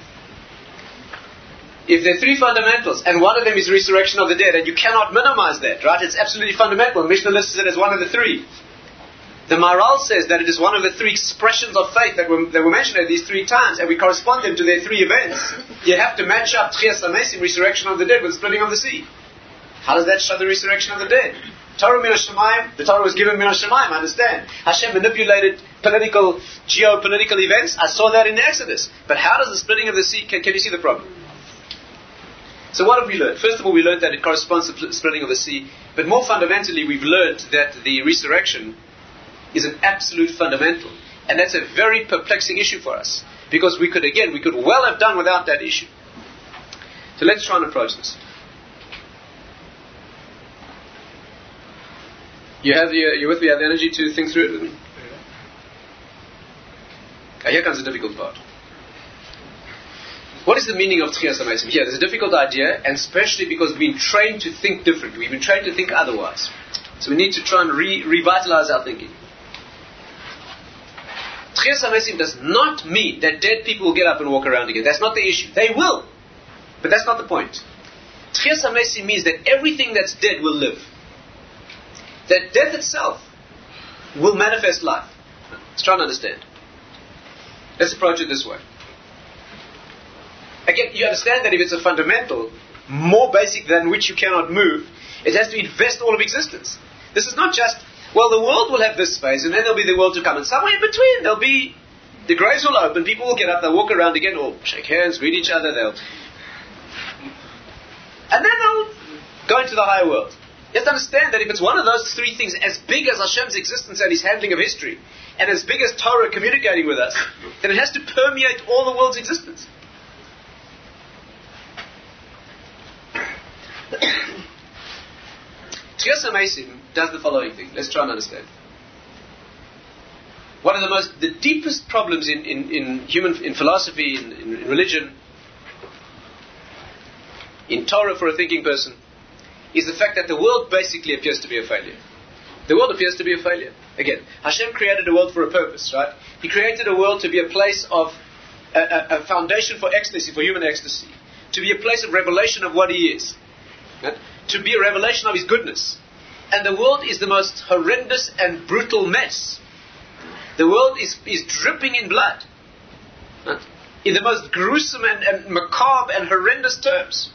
If there are three fundamentals, and one of them is resurrection of the dead, and you cannot minimize that, right? It's absolutely fundamental. Mishnah lists it as one of the three. The Maharal says that it is one of the three expressions of faith that were mentioned at these three times, and we correspond them to their three events. You have to match up Tchias HaMesim, resurrection of the dead, with the splitting of the sea. How does that show the resurrection of the dead? Torah min ha-shamayim, the Torah was given min ha-shamayim, I understand. Hashem manipulated geopolitical events. I saw that in the Exodus. But how does the splitting of the sea, can you see the problem? So what have we learned? First of all, we learned that it corresponds to the splitting of the sea. But more fundamentally, we've learned that the resurrection is an absolute fundamental. And that's a very perplexing issue for us. Because we could well have done without that issue. So let's try and approach this. You're with me, have the energy to think through it with me? Okay, here comes the difficult part. What is the meaning of Tchias HaMesim? Here, there's a difficult idea, and especially because we've been trained to think differently. We've been trained to think otherwise. So we need to try and revitalize our thinking. Tchias HaMesim does not mean that dead people will get up and walk around again. That's not the issue. They will. But that's not the point. Tchias HaMesim means that everything that's dead will live. That death itself will manifest life. Let's try and understand. Let's approach it this way. Again, you understand that if it's a fundamental, more basic than which you cannot move, it has to invest all of existence. This is not just, well, the world will have this phase, and then there'll be the world to come, and somewhere in between there'll be, the graves will open, people will get up, they'll walk around again, or shake hands, greet each other, and then they'll go into the higher world. You have to understand that if it's one of those three things, as big as Hashem's existence and His handling of history, and as big as Torah communicating with us, then it has to permeate all the world's existence. Tchias HaMesim does the following thing. Let's try and understand. One of the deepest problems in philosophy, in religion, in Torah for a thinking person, is the fact that the world basically appears to be a failure. The world appears to be a failure. Again, Hashem created the world for a purpose, right? He created a world to be a place of a foundation for ecstasy, for human ecstasy, to be a place of revelation of what He is. Right? To be a revelation of His goodness. And the world is the most horrendous and brutal mess. The world is dripping in blood. Right? In the most gruesome and macabre and horrendous terms.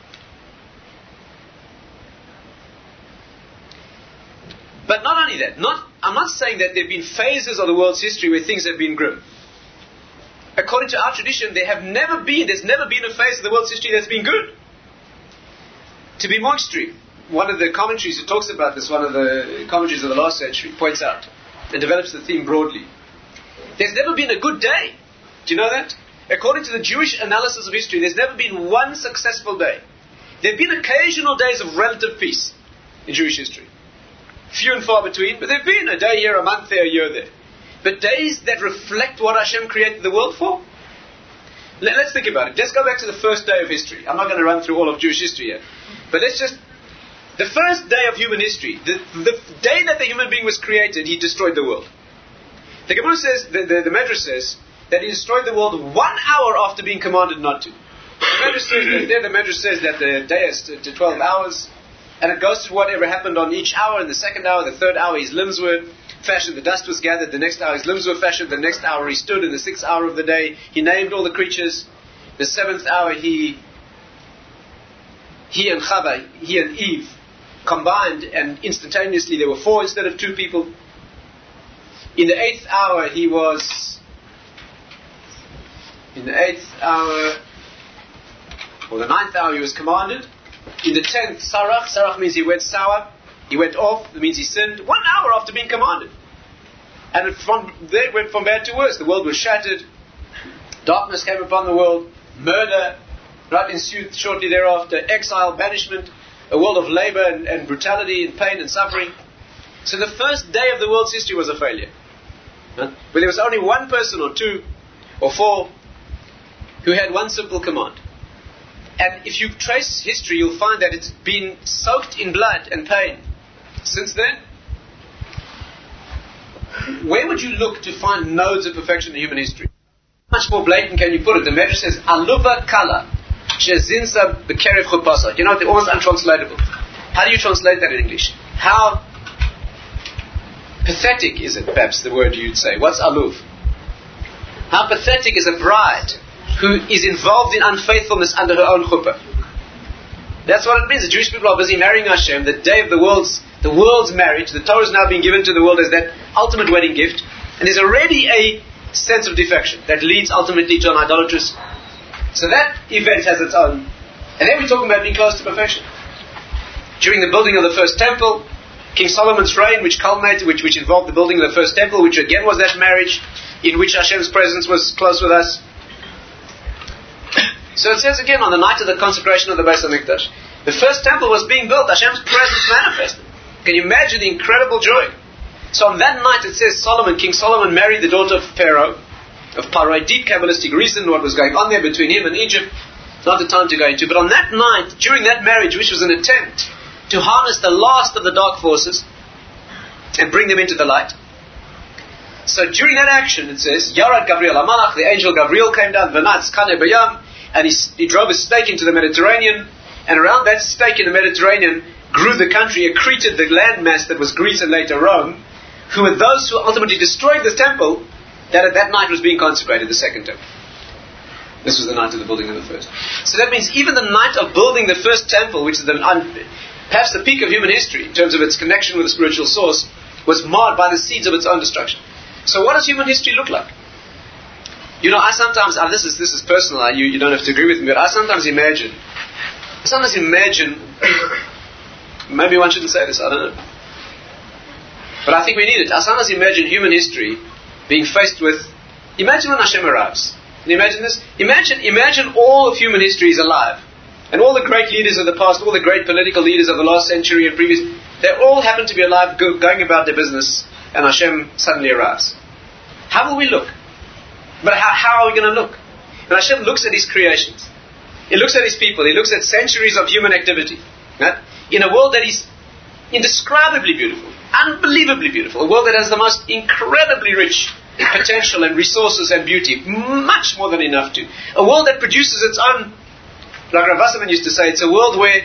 But not only that, I'm not saying that there have been phases of the world's history where things have been grim. According to our tradition, there's never been a phase of the world's history that's been good. To be more extreme, one of the commentaries who talks about this, one of the commentaries of the last century, points out and develops the theme broadly. There's never been a good day. Do you know that? According to the Jewish analysis of history, there's never been one successful day. There have been occasional days of relative peace in Jewish history. Few and far between, but there have been a day here, a month there, a year there. But days that reflect what Hashem created the world for? Let's think about it. Let's go back to the first day of history. I'm not going to run through all of Jewish history here. But the first day of human history, the day that the human being was created, He destroyed the world. The Gemara says, the Medrash says, that He destroyed the world 1 hour after being commanded not to. The Medrash says that the day is to 12 hours, and it goes through whatever happened on each hour. In the second hour, the third hour, His limbs were fashioned, the dust was gathered. The next hour, His limbs were fashioned. The next hour, He stood. In the 6th hour of the day, He named all the creatures. The 7th hour, He and Chava, He and Eve, combined, and instantaneously there were 4 instead of 2 people. In the 8th hour, He was... In the 8th hour, or the 9th hour, He was commanded. In the 10th, Sarach. Sarach means He went sour. He went off. That means He sinned 1 hour after being commanded. And from there it went from bad to worse. The world was shattered. Darkness came upon the world. Murder ensued shortly thereafter. Exile, banishment. A world of labor and brutality and pain and suffering. So the first day of the world's history was a failure. But there was only 1 person or 2 or 4 who had one simple command. And if you trace history, you'll find that it's been soaked in blood and pain since then. Where would you look to find nodes of perfection in human history? How much more blatant can you put it? The Medrash says, Aluva kala, shezinsa bekerev chupasa. You know, they're almost untranslatable. How do you translate that in English? How pathetic is it, perhaps the word you'd say? What's aluv? How pathetic is a bride who is involved in unfaithfulness under her own chuppah? That's what it means. The Jewish people are busy marrying Hashem. The day of the world's marriage, the Torah is now being given to the world as that ultimate wedding gift. And there's already a sense of defection that leads ultimately to an idolatrous. So that event has its own. And then we're talking about being close to perfection. During the building of the first temple, King Solomon's reign, which culminated, which involved the building of the first temple, which again was that marriage in which Hashem's presence was close with us. So it says again, on the night of the consecration of the Beis HaMikdash, the first temple was being built, Hashem's presence manifested. Can you imagine the incredible joy? So on that night it says King Solomon married the daughter of Pharaoh, of Paro. Deep Kabbalistic reason what was going on there between him and Egypt. Not the time to go into. But on that night, during that marriage, which was an attempt to harness the last of the dark forces and bring them into the light. So during that action, it says, Yarad Gabriel HaMalach, the angel Gabriel came down, V'natz Kaneh B'yam, and he drove a stake into the Mediterranean, and around that stake in the Mediterranean grew the country, accreted the landmass that was Greece and later Rome, who were those who ultimately destroyed the temple that at that night was being consecrated, the second temple. This was the night of the building of the first. So that means even the night of building the first temple, which is perhaps the peak of human history in terms of its connection with the spiritual source, was marred by the seeds of its own destruction. So what does human history look like? You know, I sometimes, this is personal, you don't have to agree with me, but I sometimes imagine, maybe one shouldn't say this, I don't know. But I think we need it. I sometimes imagine human history being faced with, imagine when Hashem arrives. Can you imagine this? Imagine all of human history is alive. And all the great leaders of the past, all the great political leaders of the last century and previous, they all happen to be alive, going about their business, and Hashem suddenly arrives. How will we look? But how are we going to look? When Hashem looks at His creations, He looks at His people, He looks at centuries of human activity, right? In a world that is indescribably beautiful, unbelievably beautiful, a world that has the most incredibly rich potential and resources and beauty, much more than enough to. A world that produces its own, like Rav Wasserman used to say, it's a world where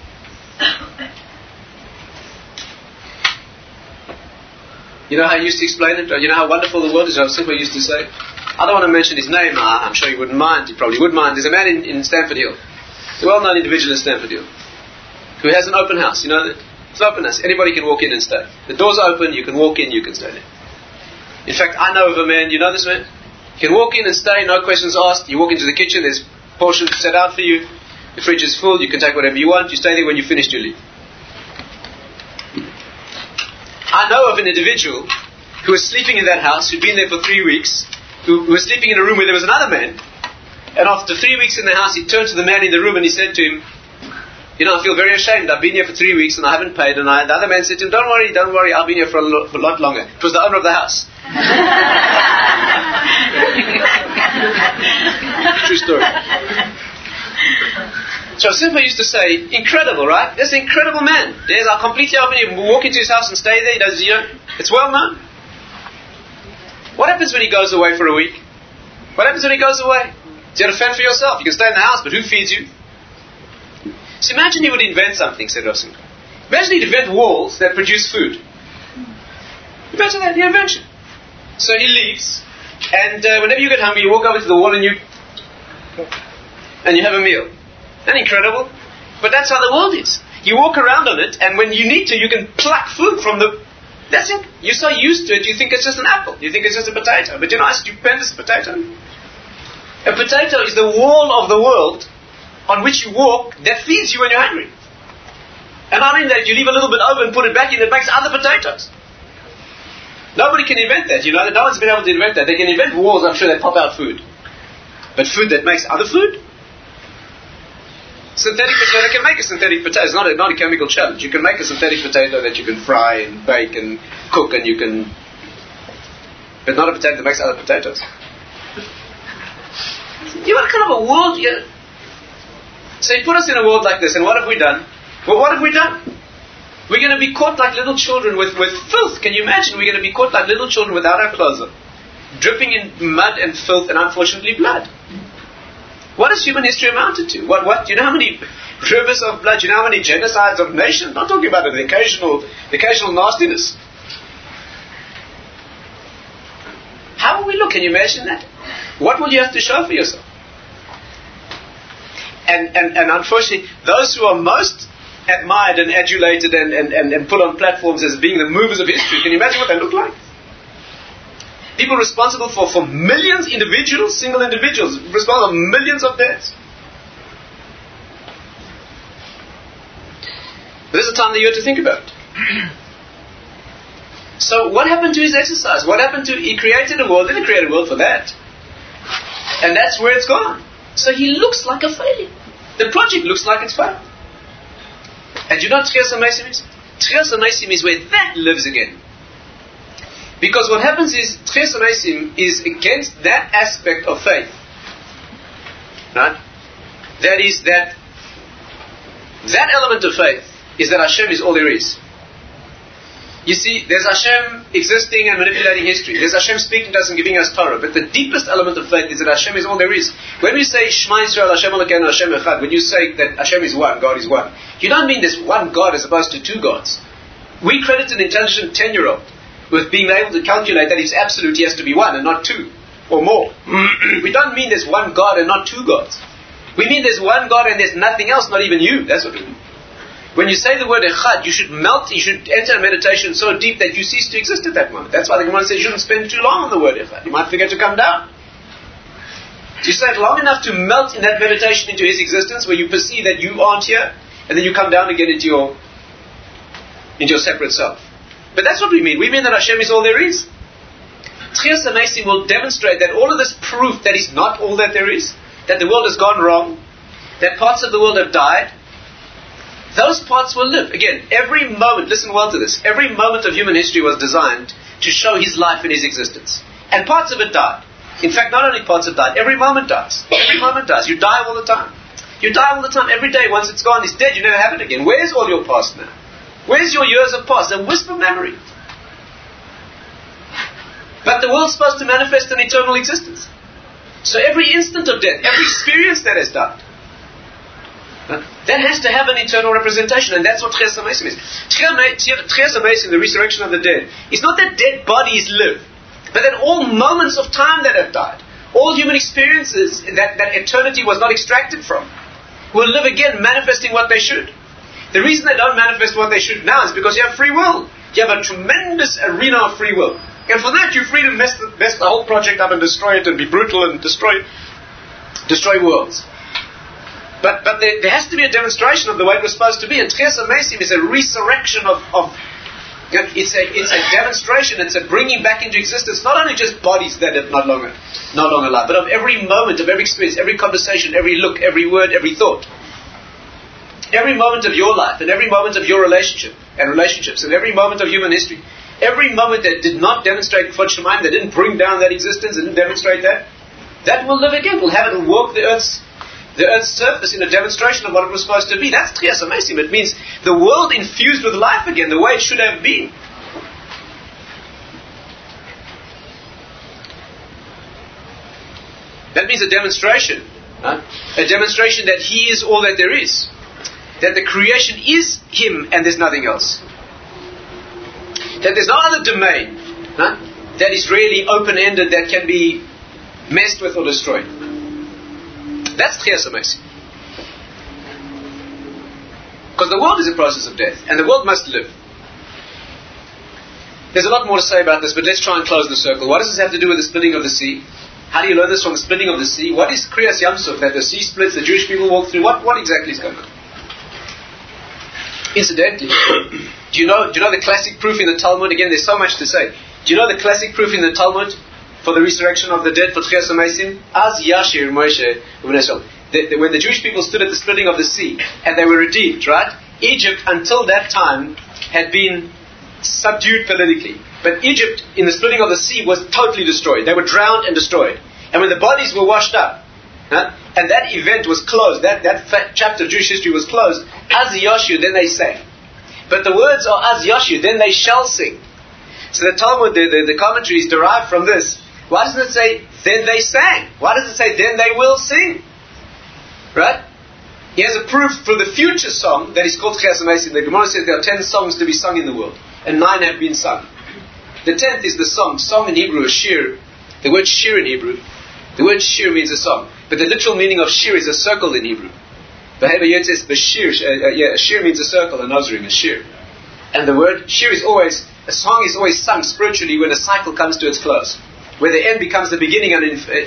you know how he used to explain it? You know how wonderful the world is? Rav Simcha used to say. I don't want to mention his name. I'm sure he wouldn't mind. He probably would mind. There's a man in Stamford Hill, a well-known individual in Stamford Hill, who has an open house. You know that? It's an open house. Anybody can walk in and stay. The door's open. You can walk in. You can stay there. In fact, I know of a man. You know this man? You can walk in and stay. No questions asked. You walk into the kitchen. There's portions set out for you. The fridge is full. You can take whatever you want. You stay there. When you're finished, you leave. I know of an individual who was sleeping in that house, who'd been there for 3 weeks, who was sleeping in a room where there was another man, and after 3 weeks in the house, he turned to the man in the room and he said to him, you know, I feel very ashamed. I've been here for 3 weeks and I haven't paid. And the other man said to him, don't worry, I've been here for a lot longer. It was the owner of the house. True story. So Simcha used to say, incredible, right? This incredible man. There's a completely open. You walk into his house and stay there. He does, it's well known. What happens when he goes away for a week? What happens when he goes away? You got to fend for yourself. You can stay in the house, but who feeds you? So imagine he would invent something, said Rav Simcha. Imagine he'd invent walls that produce food. Imagine that, the invention. So he leaves, and whenever you get hungry, you walk over to the wall and you have a meal. Isn't that incredible? But that's how the world is. You walk around on it, and when you need to, you can pluck food from the... That's it. You're so used to it, you think it's just an apple. You think it's just a potato. But you know how stupendous a potato? A potato is the wall of the world on which you walk that feeds you when you're hungry. And not only that, you leave a little bit over and put it back in, it makes other potatoes. Nobody can invent that, no one's been able to invent that. They can invent walls, I'm sure, that pop out food. But food that makes other food? Synthetic potato can make a synthetic potato. It's not a chemical challenge. You can make a synthetic potato that you can fry and bake and cook and you can... But not a potato that makes other potatoes. What kind of a world... So he put us in a world like this, and what have we done? Well, what have we done? We're going to be caught like little children with filth. Can you imagine? We're going to be caught like little children without our clothes on, dripping in mud and filth and unfortunately blood. What has human history amounted to? What? Do you know how many rivers of blood? Do you know how many genocides of nations? I'm not talking about the occasional nastiness. How will we look? Can you imagine that? What will you have to show for yourself? And unfortunately, those who are most admired and adulated and put on platforms as being the movers of history, can you imagine what they look like? People responsible for millions, single individuals, responsible for millions of deaths. But this is a time of the year to think about it. So what happened to his exercise? What happened to, he created a world, didn't create a world for that. And that's where it's gone. So he looks like a failure. The project looks like it's failed. And you know what Tchias HaMeisim is? Tchias HaMeisim is where that lives again. Because what happens is, Tchias HaMeisim is against that aspect of faith. Right? That is that element of faith is that Hashem is all there is. You see, there's Hashem existing and manipulating history. There's Hashem speaking to us and giving us Torah. But the deepest element of faith is that Hashem is all there is. When we say Shema Yisrael, Hashem Elokeinu, Hashem Echad, when you say that Hashem is one, God is one, you don't mean there's one God as opposed to two gods. We credit an intelligent 10-year-old with being able to calculate that it's absolute, he has to be one and not two or more. We don't mean there's one God and not two gods. We mean there's one God and there's nothing else, not even you. That's what we mean. When you say the word Echad, you should enter a meditation so deep that you cease to exist at that moment. That's why the Gemara says you shouldn't spend too long on the word Echad. You might forget to come down. So you say it long enough to melt in that meditation into his existence, where you perceive that you aren't here, and then you come down again into your separate self. But that's what we mean. We mean that Hashem is all there is. Tchias HaMeisim will demonstrate that all of this proof that He's not all that there is, that the world has gone wrong, that parts of the world have died, those parts will live. Again, every moment, listen well to this, every moment of human history was designed to show His life and His existence. And parts of it died. In fact, not only parts have died, every moment dies. Every moment dies. You die all the time. You die all the time, every day. Once it's gone, it's dead. You never have it again. Where's all your past now? Where's your years of past? A wisp of memory. But the world's supposed to manifest an eternal existence. So every instant of death, every experience that has died, that has to have an eternal representation, and that's what Tchias HaMeisim is. Tchias HaMeisim, the resurrection of the dead, is not that dead bodies live, but that all moments of time that have died, all human experiences that eternity was not extracted from, will live again, manifesting what they should. The reason they don't manifest what they should now is because you have free will. You have a tremendous arena of free will. And for that, you're free to mess the whole project up and destroy it and be brutal and destroy worlds. But there has to be a demonstration of the way it was supposed to be. And Tchias HaMeisim is a resurrection of it's a demonstration, it's a bringing back into existence not only just bodies that are no longer alive, but of every moment, of every experience, every conversation, every look, every word, every thought. Every moment of your life and every moment of your relationships and every moment of human history. Every moment that did not demonstrate Kvod Shemaim, that didn't bring down that existence, didn't demonstrate that will live again. Will have it walk the earth's surface in a demonstration of what it was supposed to be. That's Tchias HaMeisim. It means the world infused with life again, the way it should have been. That means a demonstration. A demonstration that He is all that there is. That the creation is Him and there's nothing else. That there's no other domain that is really open-ended, that can be messed with or destroyed. That's Tchias HaMeisim. Because the world is a process of death, and the world must live. There's a lot more to say about this, but let's try and close the circle. What does this have to do with the splitting of the sea? How do you learn this from the splitting of the sea? What is Kriyas Yamsuf, that the sea splits, the Jewish people walk through? What exactly is going on? Incidentally, do you know the classic proof in the Talmud? Again, there's so much to say. Do you know the classic proof in the Talmud for the resurrection of the dead, for Tchias HaMeisim? Az Yashir Moshe when the Jewish people stood at the splitting of the sea and they were redeemed, right? Egypt until that time had been subdued politically. But Egypt, in the splitting of the sea, was totally destroyed. They were drowned and destroyed. And when the bodies were washed up, And that event was closed. That chapter of Jewish history was closed. Az Yoshu, then they sang. But the words are Az Yoshu, then they shall sing. So the Talmud, the commentary is derived from this. Why doesn't it say, then they sang? Why does it say, then they will sing? Right? He has a proof for the future song that is called Tchias HaMesim. The Gemara says there are 10 songs to be sung in the world, and 9 have been sung. The 10th is the song. Song in Hebrew is shir. The word shir in Hebrew. The word shir means a song. But the literal meaning of shir is a circle in Hebrew. Shir means a circle, a nose ring, a shir. And the word shir is always, a song is always sung spiritually when a cycle comes to its close. Where the end becomes the beginning and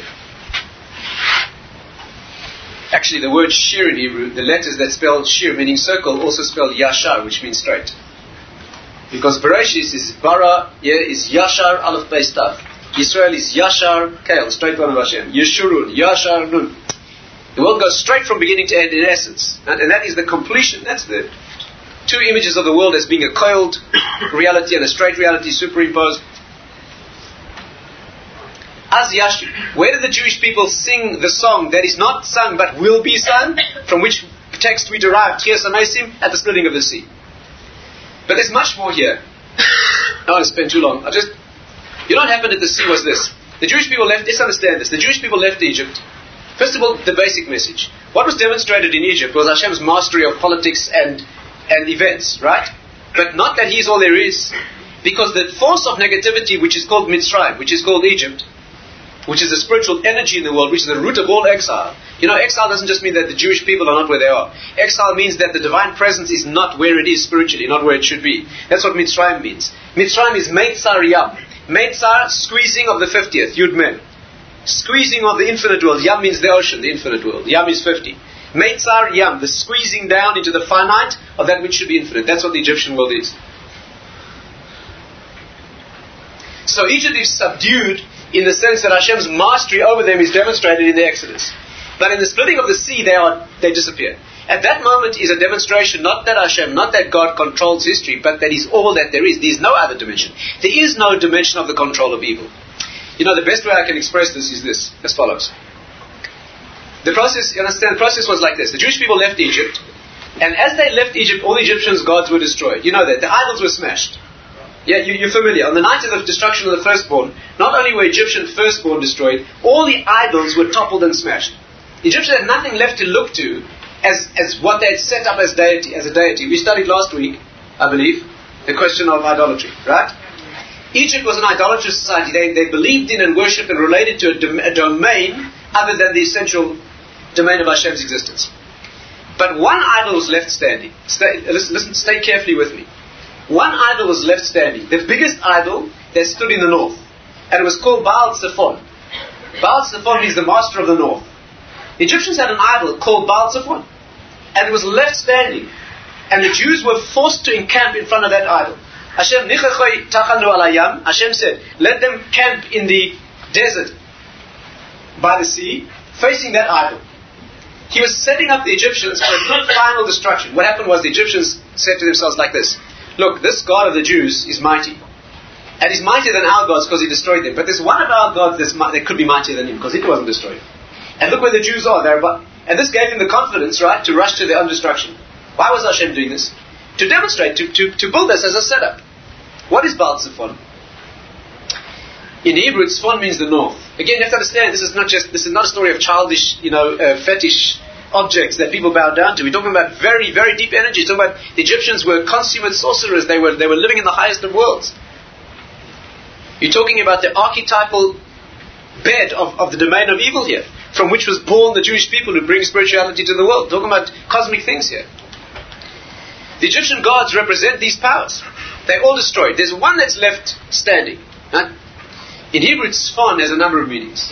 actually the word shir in Hebrew, the letters that spell shir, meaning circle, also spell yashar, which means straight. Because Bereshis is bara, is yashar, aleph, beis, tav. Yisrael is yashar, kel, straight one of Hashem. Yeshurun, yashar, nun. The world goes straight from beginning to end in essence. And that is the completion. That's the two images of the world as being a coiled reality and a straight reality superimposed. Az Yashu. Where do the Jewish people sing the song that is not sung but will be sung? From which text we derive Tchias HaMesim at the splitting of the sea. But there's much more here. I don't want to spend too long. You know what happened at the sea was this. The Jewish people left, let's understand this. The Jewish people left Egypt. First of all, the basic message. What was demonstrated in Egypt was Hashem's mastery of politics and events, right? But not that He's all there is. Because the force of negativity, which is called Mitzrayim, which is called Egypt, which is the spiritual energy in the world, which is the root of all exile. You know, exile doesn't just mean that the Jewish people are not where they are. Exile means that the divine presence is not where it is spiritually, not where it should be. That's what Mitzrayim means. Mitzrayim is Meitzar Yam. Meitzar, squeezing of the 50th, Yud Mem. Squeezing of the infinite world. Yam means the ocean, the infinite world. Yam is 50. Meitzar Yam, the squeezing down into the finite of that which should be infinite. That's what the Egyptian world is. So Egypt is subdued in the sense that Hashem's mastery over them is demonstrated in the Exodus. But in the splitting of the sea, they disappear. At that moment is a demonstration not that Hashem, not that God controls history, but that He's all that there is. There is no other dimension. There is no dimension of the control of evil. You know, the best way I can express this is this, as follows. The process, you understand, the process was like this. The Jewish people left Egypt, and as they left Egypt, all the Egyptians' gods were destroyed. You know that. The idols were smashed. Yeah, you're familiar. On the night of the destruction of the firstborn, not only were Egyptian firstborn destroyed, all the idols were toppled and smashed. The Egyptians had nothing left to look to as what they had set up as a deity. We studied last week, I believe, the question of idolatry, right? Egypt was an idolatrous society. They believed in and worshipped and related to a domain other than the essential domain of Hashem's existence. But one idol was left standing. Stay carefully with me. One idol was left standing. The biggest idol that stood in the north. And it was called Baal Tzefon. Baal Tzefon means the master of the north. The Egyptians had an idol called Baal Tzefon. And it was left standing. And the Jews were forced to encamp in front of that idol. Hashem nichachoi tachanu alayam. Hashem said, let them camp in the desert by the sea, facing that idol. He was setting up the Egyptians for a final destruction. What happened was the Egyptians said to themselves like this. Look, this God of the Jews is mighty. And he's mightier than our gods because he destroyed them. But there's one of our gods that could be mightier than him because it wasn't destroyed. And look where the Jews are. And this gave him the confidence, right, to rush to their own destruction. Why was Hashem doing this? To demonstrate, to build this as a setup. What is Baal Tzefon? In Hebrew, Tzefon means the north. Again, you have to understand, this is not a story of childish, fetish objects that people bow down to. We're talking about very, very deep energy. We're talking about the Egyptians were consummate sorcerers. They were living in the highest of worlds. You're talking about the archetypal bed of the domain of evil here, from which was born the Jewish people who bring spirituality to the world. We're talking about cosmic things here. The Egyptian gods represent these powers. They're all destroyed. There's one that's left standing. Right? In Hebrew, Tzefon has a number of meanings.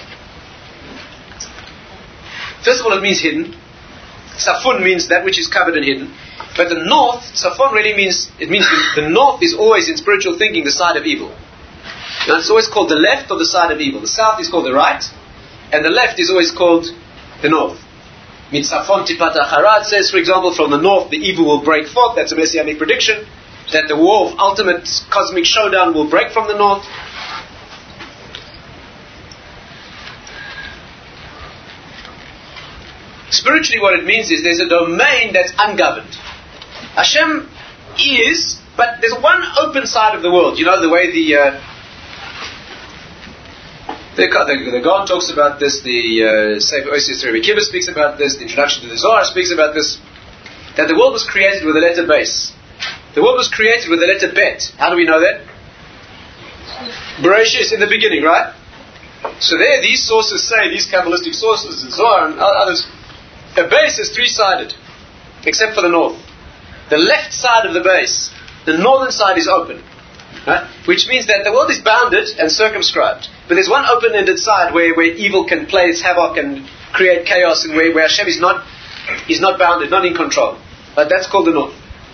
First of all, it means hidden. Safun means that which is covered and hidden. But the north, Safon really means the north is always in spiritual thinking the side of evil. Now it's always called the left or the side of evil. The south is called the right, and the left is always called the north. Mitzafon tipat acharad says, for example, from the north the evil will break forth. That's a messianic prediction, that the war of ultimate cosmic showdown will break from the north. Spiritually, what it means is there's a domain that's ungoverned. Hashem is, but there's one open side of the world. You know, the way the Gaon talks about this, the Sefer Osius Rebbe Kiva speaks about this, the introduction to the Zohar speaks about this, that the world was created with a letter base. The world was created with the letter Bet. How do we know that? Bereshis in the beginning, right? So there, these sources say, these Kabbalistic sources, and Zohar and others, a base is three-sided, except for the north. The left side of the base, the northern side is open, right? Which means that the world is bounded and circumscribed. But there's one open-ended side where evil can play its havoc and create chaos, and where Hashem is not bounded, not in control. But that's called the north.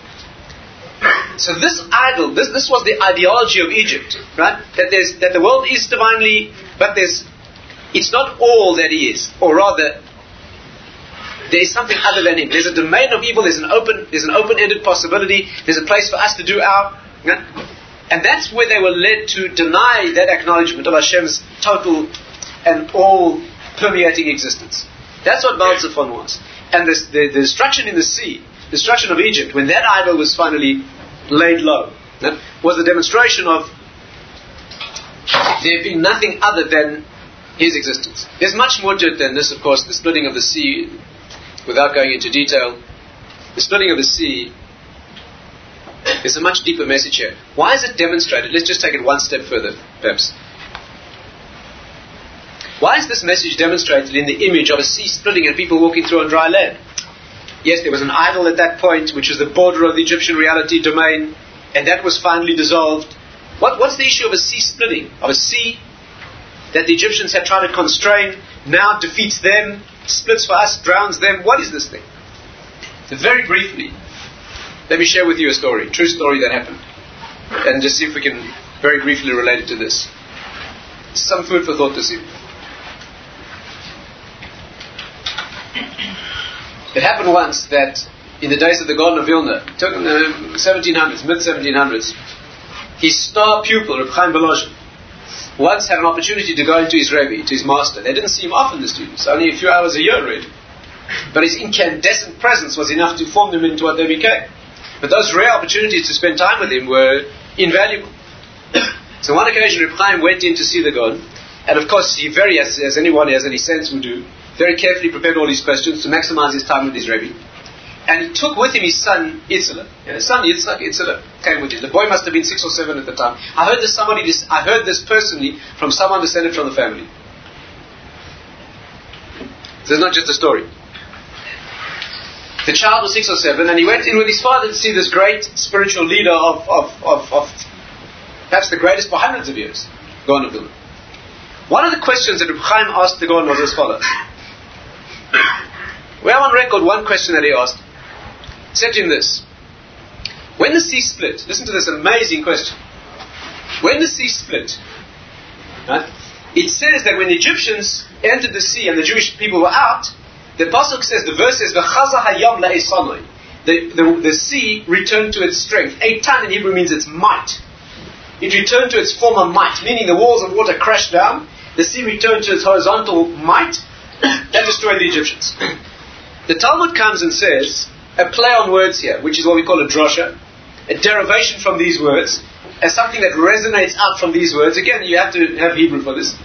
So this idol, this was the ideology of Egypt, right? That the world is divinely, but it's not all that he is, or rather, there is something other than him. There's a domain of evil. There's an open-ended possibility. There's a place for us to do our, and that's where they were led to deny that acknowledgement of Hashem's total and all permeating existence. That's what Baal Zephon was. And the destruction in the sea, the destruction of Egypt, when that idol was finally laid low, was a demonstration of there being nothing other than his existence. There's much more to it than this, of course. The splitting of the sea, without going into detail, the splitting of the sea is a much deeper message here. Why is it demonstrated? Let's just take it one step further, perhaps. Why is this message demonstrated in the image of a sea splitting and people walking through on dry land? Yes, there was an idol at that point, which was the border of the Egyptian reality domain, and that was finally dissolved. What's the issue of a sea splitting? Of a sea that the Egyptians had tried to constrain, now defeats them, splits for us, drowns them. What is this thing? So very briefly, let me share with you a story, true story that happened, and just see if we can very briefly relate it to this. Some food for thought this evening. It happened once that in the days of the Gaon of Vilna, 1700s, mid-1700s, his star pupil, Reb Chaim Volozhin, once had an opportunity to go into his Rebbe, to his master. They didn't see him often, the students, only a few hours a year really. But his incandescent presence was enough to form them into what they became. But those rare opportunities to spend time with him were invaluable. So one occasion Reb Chaim went in to see the Gaon, and of course he as anyone who has any sense would do, very carefully prepared all his questions to maximize his time with his Rebbe. And he took with him his son Yitzhak. His son Yitzhak came with him. The boy must have been 6 or 7 at the time. I heard this personally from someone descended from the family. So it's not just a story. The child was 6 or 7, and he went in with his father to see this great spiritual leader of perhaps the greatest for hundreds of years, Gaon of Vilna. One of the questions that Reb Chaim asked the Gaon was as follows. We have on record one question that he asked. He said to him this: when the sea split, listen to this amazing question. When the sea split, right, it says that when the Egyptians entered the sea and the Jewish people were out, the pasuk says, the verse says, "V'chaza hayam la'esanoi." The sea returned to its strength. Eitan in Hebrew means its might. It returned to its former might, meaning the walls of water crashed down. The sea returned to its horizontal might. That destroyed the Egyptians. The Talmud comes and says, a play on words here, which is what we call a drosha, a derivation from these words, as something that resonates out from these words. Again, you have to have Hebrew for this.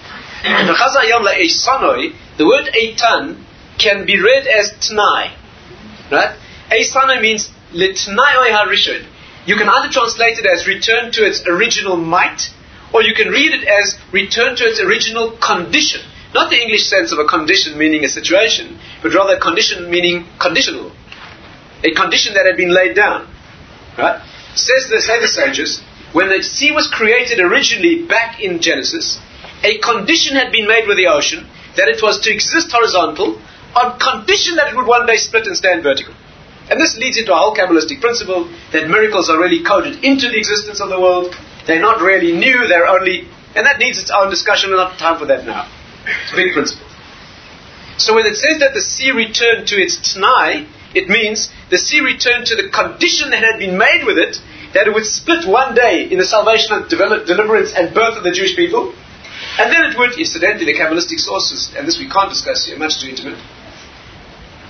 The word eitan can be read as t'nai. Right? Eisanoi means l't'nai harishon. You can either translate it as return to its original might, or you can read it as return to its original condition. Not the English sense of a condition meaning a situation, but rather a condition meaning conditional. A condition that had been laid down. Right? Say the sages, when the sea was created originally back in Genesis, a condition had been made with the ocean that it was to exist horizontal on condition that it would one day split and stand vertical. And this leads into a whole Kabbalistic principle that miracles are really coded into the existence of the world. They're not really new, they're only... And that needs its own discussion, we'll not have time for that now. It's a big principle. So when it says that the sea returned to its t'nai, it means the sea returned to the condition that had been made with it, that it would split one day in the salvation and deliverance and birth of the Jewish people. And then it would, incidentally, the Kabbalistic sources, and this we can't discuss here, much too intimate,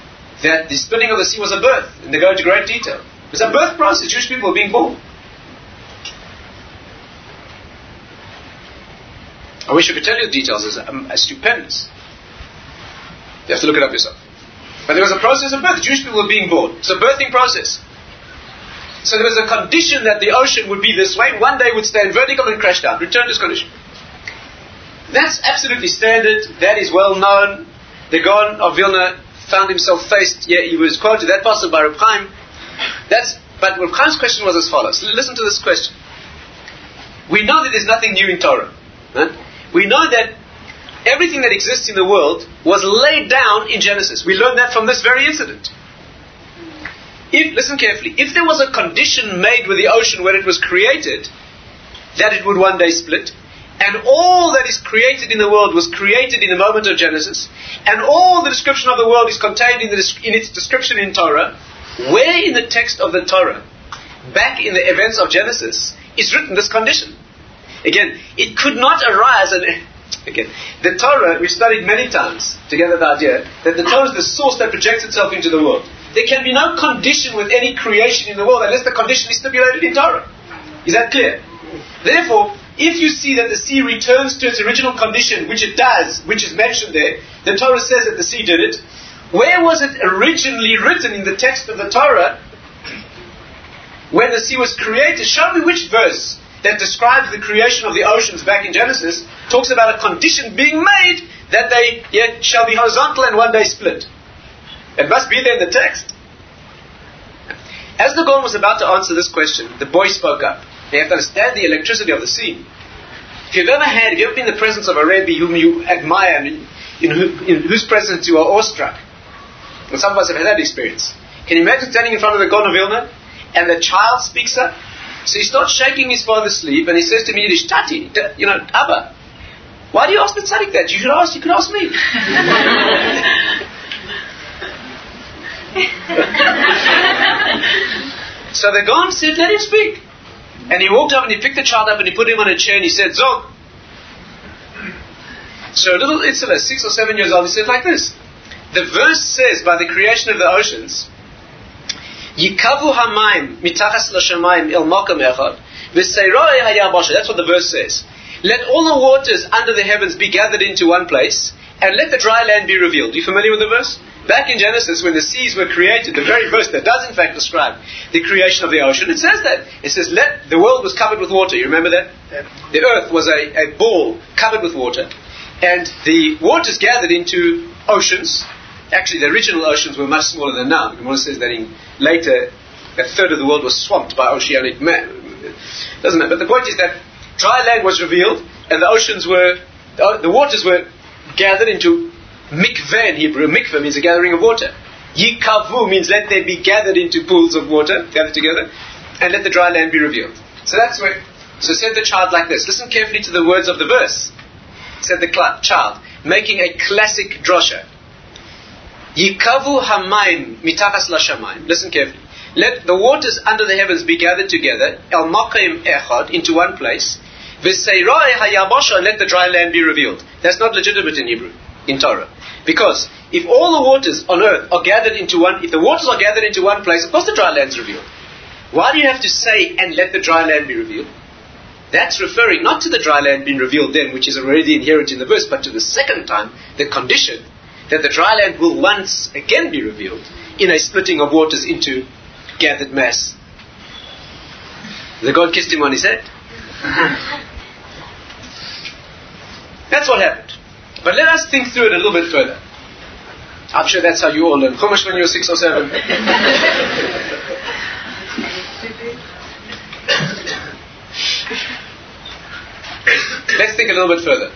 that the splitting of the sea was a birth, and they go into great detail. It's a birth process. Jewish people were being born. I wish I could tell you the details. It's stupendous. You have to look it up yourself. But there was a process of birth. Jewish people were being born. It's a birthing process. So there was a condition that the ocean would be this way. One day would stand vertical and crash down. Return to this condition. That's absolutely standard. That is well known. The Gaon of Vilna found himself faced. Yeah, he was quoted that passage by Reb Chaim. But Reb Chaim's question was as follows. Listen to this question. We know that there's nothing new in Torah. Right? We know that everything that exists in the world was laid down in Genesis. We learn that from this very incident. Listen carefully, if there was a condition made with the ocean when it was created, that it would one day split, and all that is created in the world was created in the moment of Genesis, and all the description of the world is contained in its description in Torah, where in the text of the Torah, back in the events of Genesis, is written this condition? Again, it could not arise, the Torah, we've studied many times together the idea that the Torah is the source that projects itself into the world. There can be no condition with any creation in the world unless the condition is stipulated in Torah. Is that clear? Therefore, if you see that the sea returns to its original condition, which it does, which is mentioned there, the Torah says that the sea did it. Where was it originally written in the text of the Torah when the sea was created? Show me which verse that describes the creation of the oceans back in Genesis talks about a condition being made that they shall be horizontal and one day split. It must be there in the text. As the Gaon was about to answer this question, the boy spoke up. You have to understand the electricity of the scene. If you've ever been in the presence of a Rebbe whom you admire and in whose presence you are awestruck, and some of us have had that experience, can you imagine standing in front of the Gaon of Vilna and the child speaks up? So he starts shaking his father's sleeve and he says to me, Yiddish, Tati, Abba, why do you ask the tzaddik that? You could ask me. So the Gaon said, let him speak. And he walked up and he picked the child up and he put him on a chair and he said, Zog. So a little Itzela, 6 or 7 years old, he said like this. The verse says, by the creation of the oceans, Yikavu hamayim mitachas l'shamayim el makam echad v'seiroi hayabasha. That's what the verse says. Let all the waters under the heavens be gathered into one place, and let the dry land be revealed. Are you familiar with the verse? Back in Genesis, when the seas were created, the very verse that does in fact describe the creation of the ocean, it says that. It says, the world was covered with water. You remember that? Yeah. The earth was a ball covered with water, and the waters gathered into oceans. Actually, the original oceans were much smaller than now. The Gemara says that later, a third of the world was swamped by oceanic doesn't matter. But the point is that dry land was revealed, and the waters were gathered into mikveh in Hebrew. Mikveh means a gathering of water. Yikavu means let there be gathered into pools of water, gathered together, and let the dry land be revealed. So that's where. So said the child like this. Listen carefully to the words of the verse. Said the child, making a classic drosha. Yikavu hamayim mitachas lashamayim. Listen carefully. Let the waters under the heavens be gathered together, el makayim echad, into one place. V'seiroi hayabasha, let the dry land be revealed. That's not legitimate in Hebrew, in Torah. Because if all the waters on earth are gathered into one, if the waters are gathered into one place, of course the dry land's revealed. Why do you have to say, and let the dry land be revealed? That's referring not to the dry land being revealed then, which is already inherent in the verse, but to the second time, the condition that the dry land will once again be revealed in a splitting of waters into gathered mass. The God kissed him on his head. That's what happened. But let us think through it a little bit further. I'm sure that's how you all learn Chumash when you were 6 or 7. Let's think a little bit further.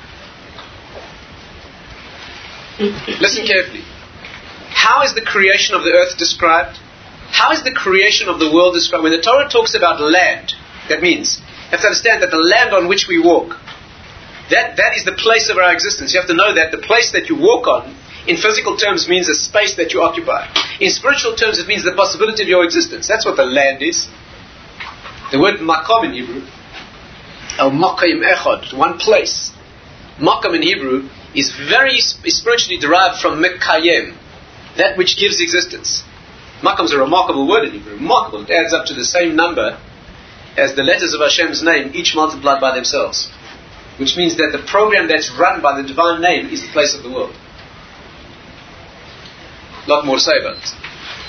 Listen carefully. How is the creation of the earth described? How is the creation of the world described? When the Torah talks about land, that means you have to understand that the land on which we walk, that is the place of our existence. You have to know that the place that you walk on, in physical terms, means a space that you occupy. In spiritual terms, it means the possibility of your existence. That's what the land is. The word makom in Hebrew, al makayim echad, one place. Makam in Hebrew is very spiritually derived from mekayem. that which gives existence. Makom is a remarkable word in Hebrew. Remarkable. It adds up to the same number as the letters of Hashem's name, each multiplied by themselves. Which means that the program that's run by the divine name is the place of the world. A lot more to say about it.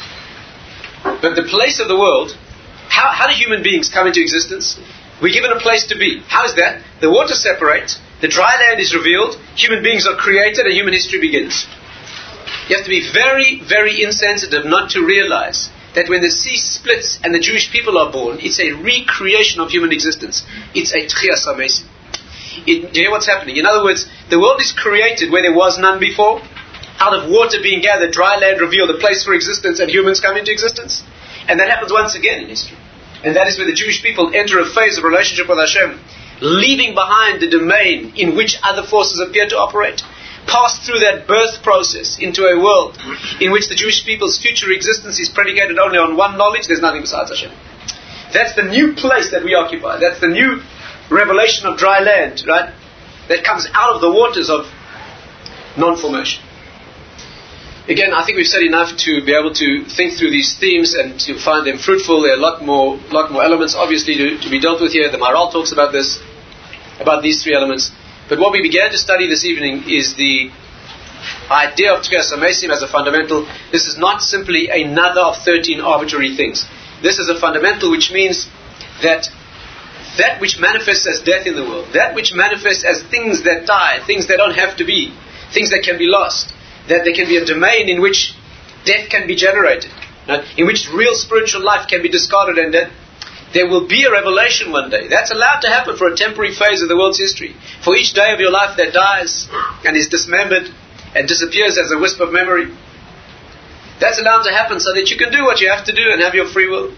But the place of the world, how do human beings come into existence? We're given a place to be. How is that? The waters separate, the dry land is revealed, human beings are created, and human history begins. You have to be very, very insensitive not to realize that when the sea splits and the Jewish people are born, it's a recreation of human existence. It's a Tchias HaMesim. Do you hear what's happening? In other words, the world is created where there was none before. Out of water being gathered, dry land revealed, a place for existence, and humans come into existence. And that happens once again in history. And that is where the Jewish people enter a phase of relationship with Hashem, leaving behind the domain in which other forces appear to operate, pass through that birth process into a world in which the Jewish people's future existence is predicated only on one knowledge: there's nothing besides Hashem. That's the new place that we occupy. That's the new revelation of dry land, right? That comes out of the waters of non-formation. Again, I think we've said enough to be able to think through these themes and to find them fruitful. There are a lot more elements, obviously, to be dealt with here. The Maharal talks about this, about these three elements. But what we began to study this evening is the idea of Tchias HaMesim as a fundamental. This is not simply another of 13 arbitrary things. This is a fundamental, which means that which manifests as death in the world, that which manifests as things that die, things that don't have to be, things that can be lost, that there can be a domain in which death can be generated, right? In which real spiritual life can be discarded, and that there will be a revelation one day. That's allowed to happen for a temporary phase of the world's history. For each day of your life that dies and is dismembered and disappears as a wisp of memory, that's allowed to happen so that you can do what you have to do and have your free will.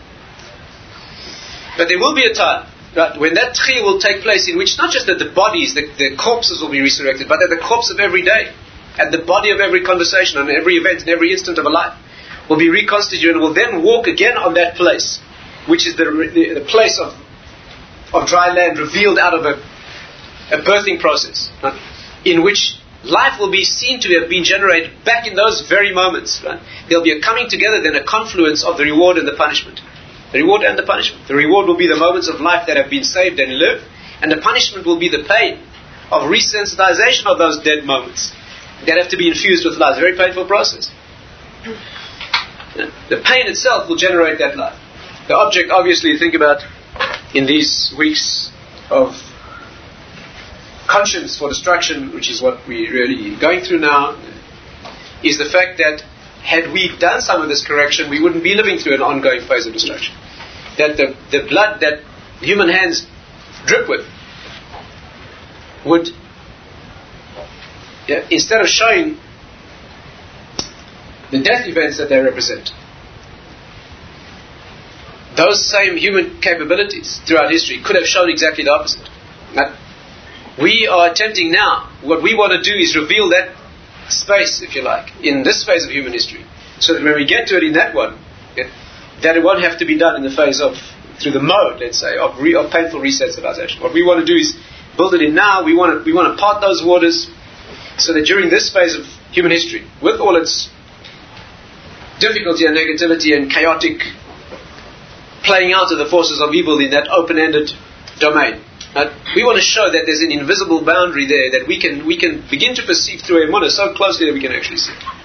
But there will be a time, right, when that tchiyah will take place, in which not just that the bodies, the corpses will be resurrected, but that the corpse of every day and the body of every conversation and every event and every instant of a life will be reconstituted and will then walk again on that place, which is the place of dry land revealed out of a birthing process, right, in which life will be seen to have been generated back in those very moments. Right? There'll be a coming together, then a confluence of the reward and the punishment. The reward and the punishment. The reward will be the moments of life that have been saved and lived, and the punishment will be the pain of resensitization of those dead moments that have to be infused with life. It's a very painful process. The pain itself will generate that life. The object, obviously, think about in these weeks of conscience for destruction, which is what we're really going through now, is the fact that had we done some of this correction, we wouldn't be living through an ongoing phase of destruction. That the blood that human hands drip with would, instead of showing the death events that they represent, those same human capabilities throughout history could have shown exactly the opposite. Now, we are attempting now, what we want to do is reveal that space, if you like, in this phase of human history, so that when we get to it in that one, that it won't have to be done in the phase of, through the mode, let's say, of painful resensitization. What we want to do is build it in now. We want to part those waters so that during this phase of human history, with all its difficulty and negativity and chaotic playing out of the forces of evil in that open-ended domain, we want to show that there's an invisible boundary there that we can begin to perceive through emunah so closely that we can actually see it.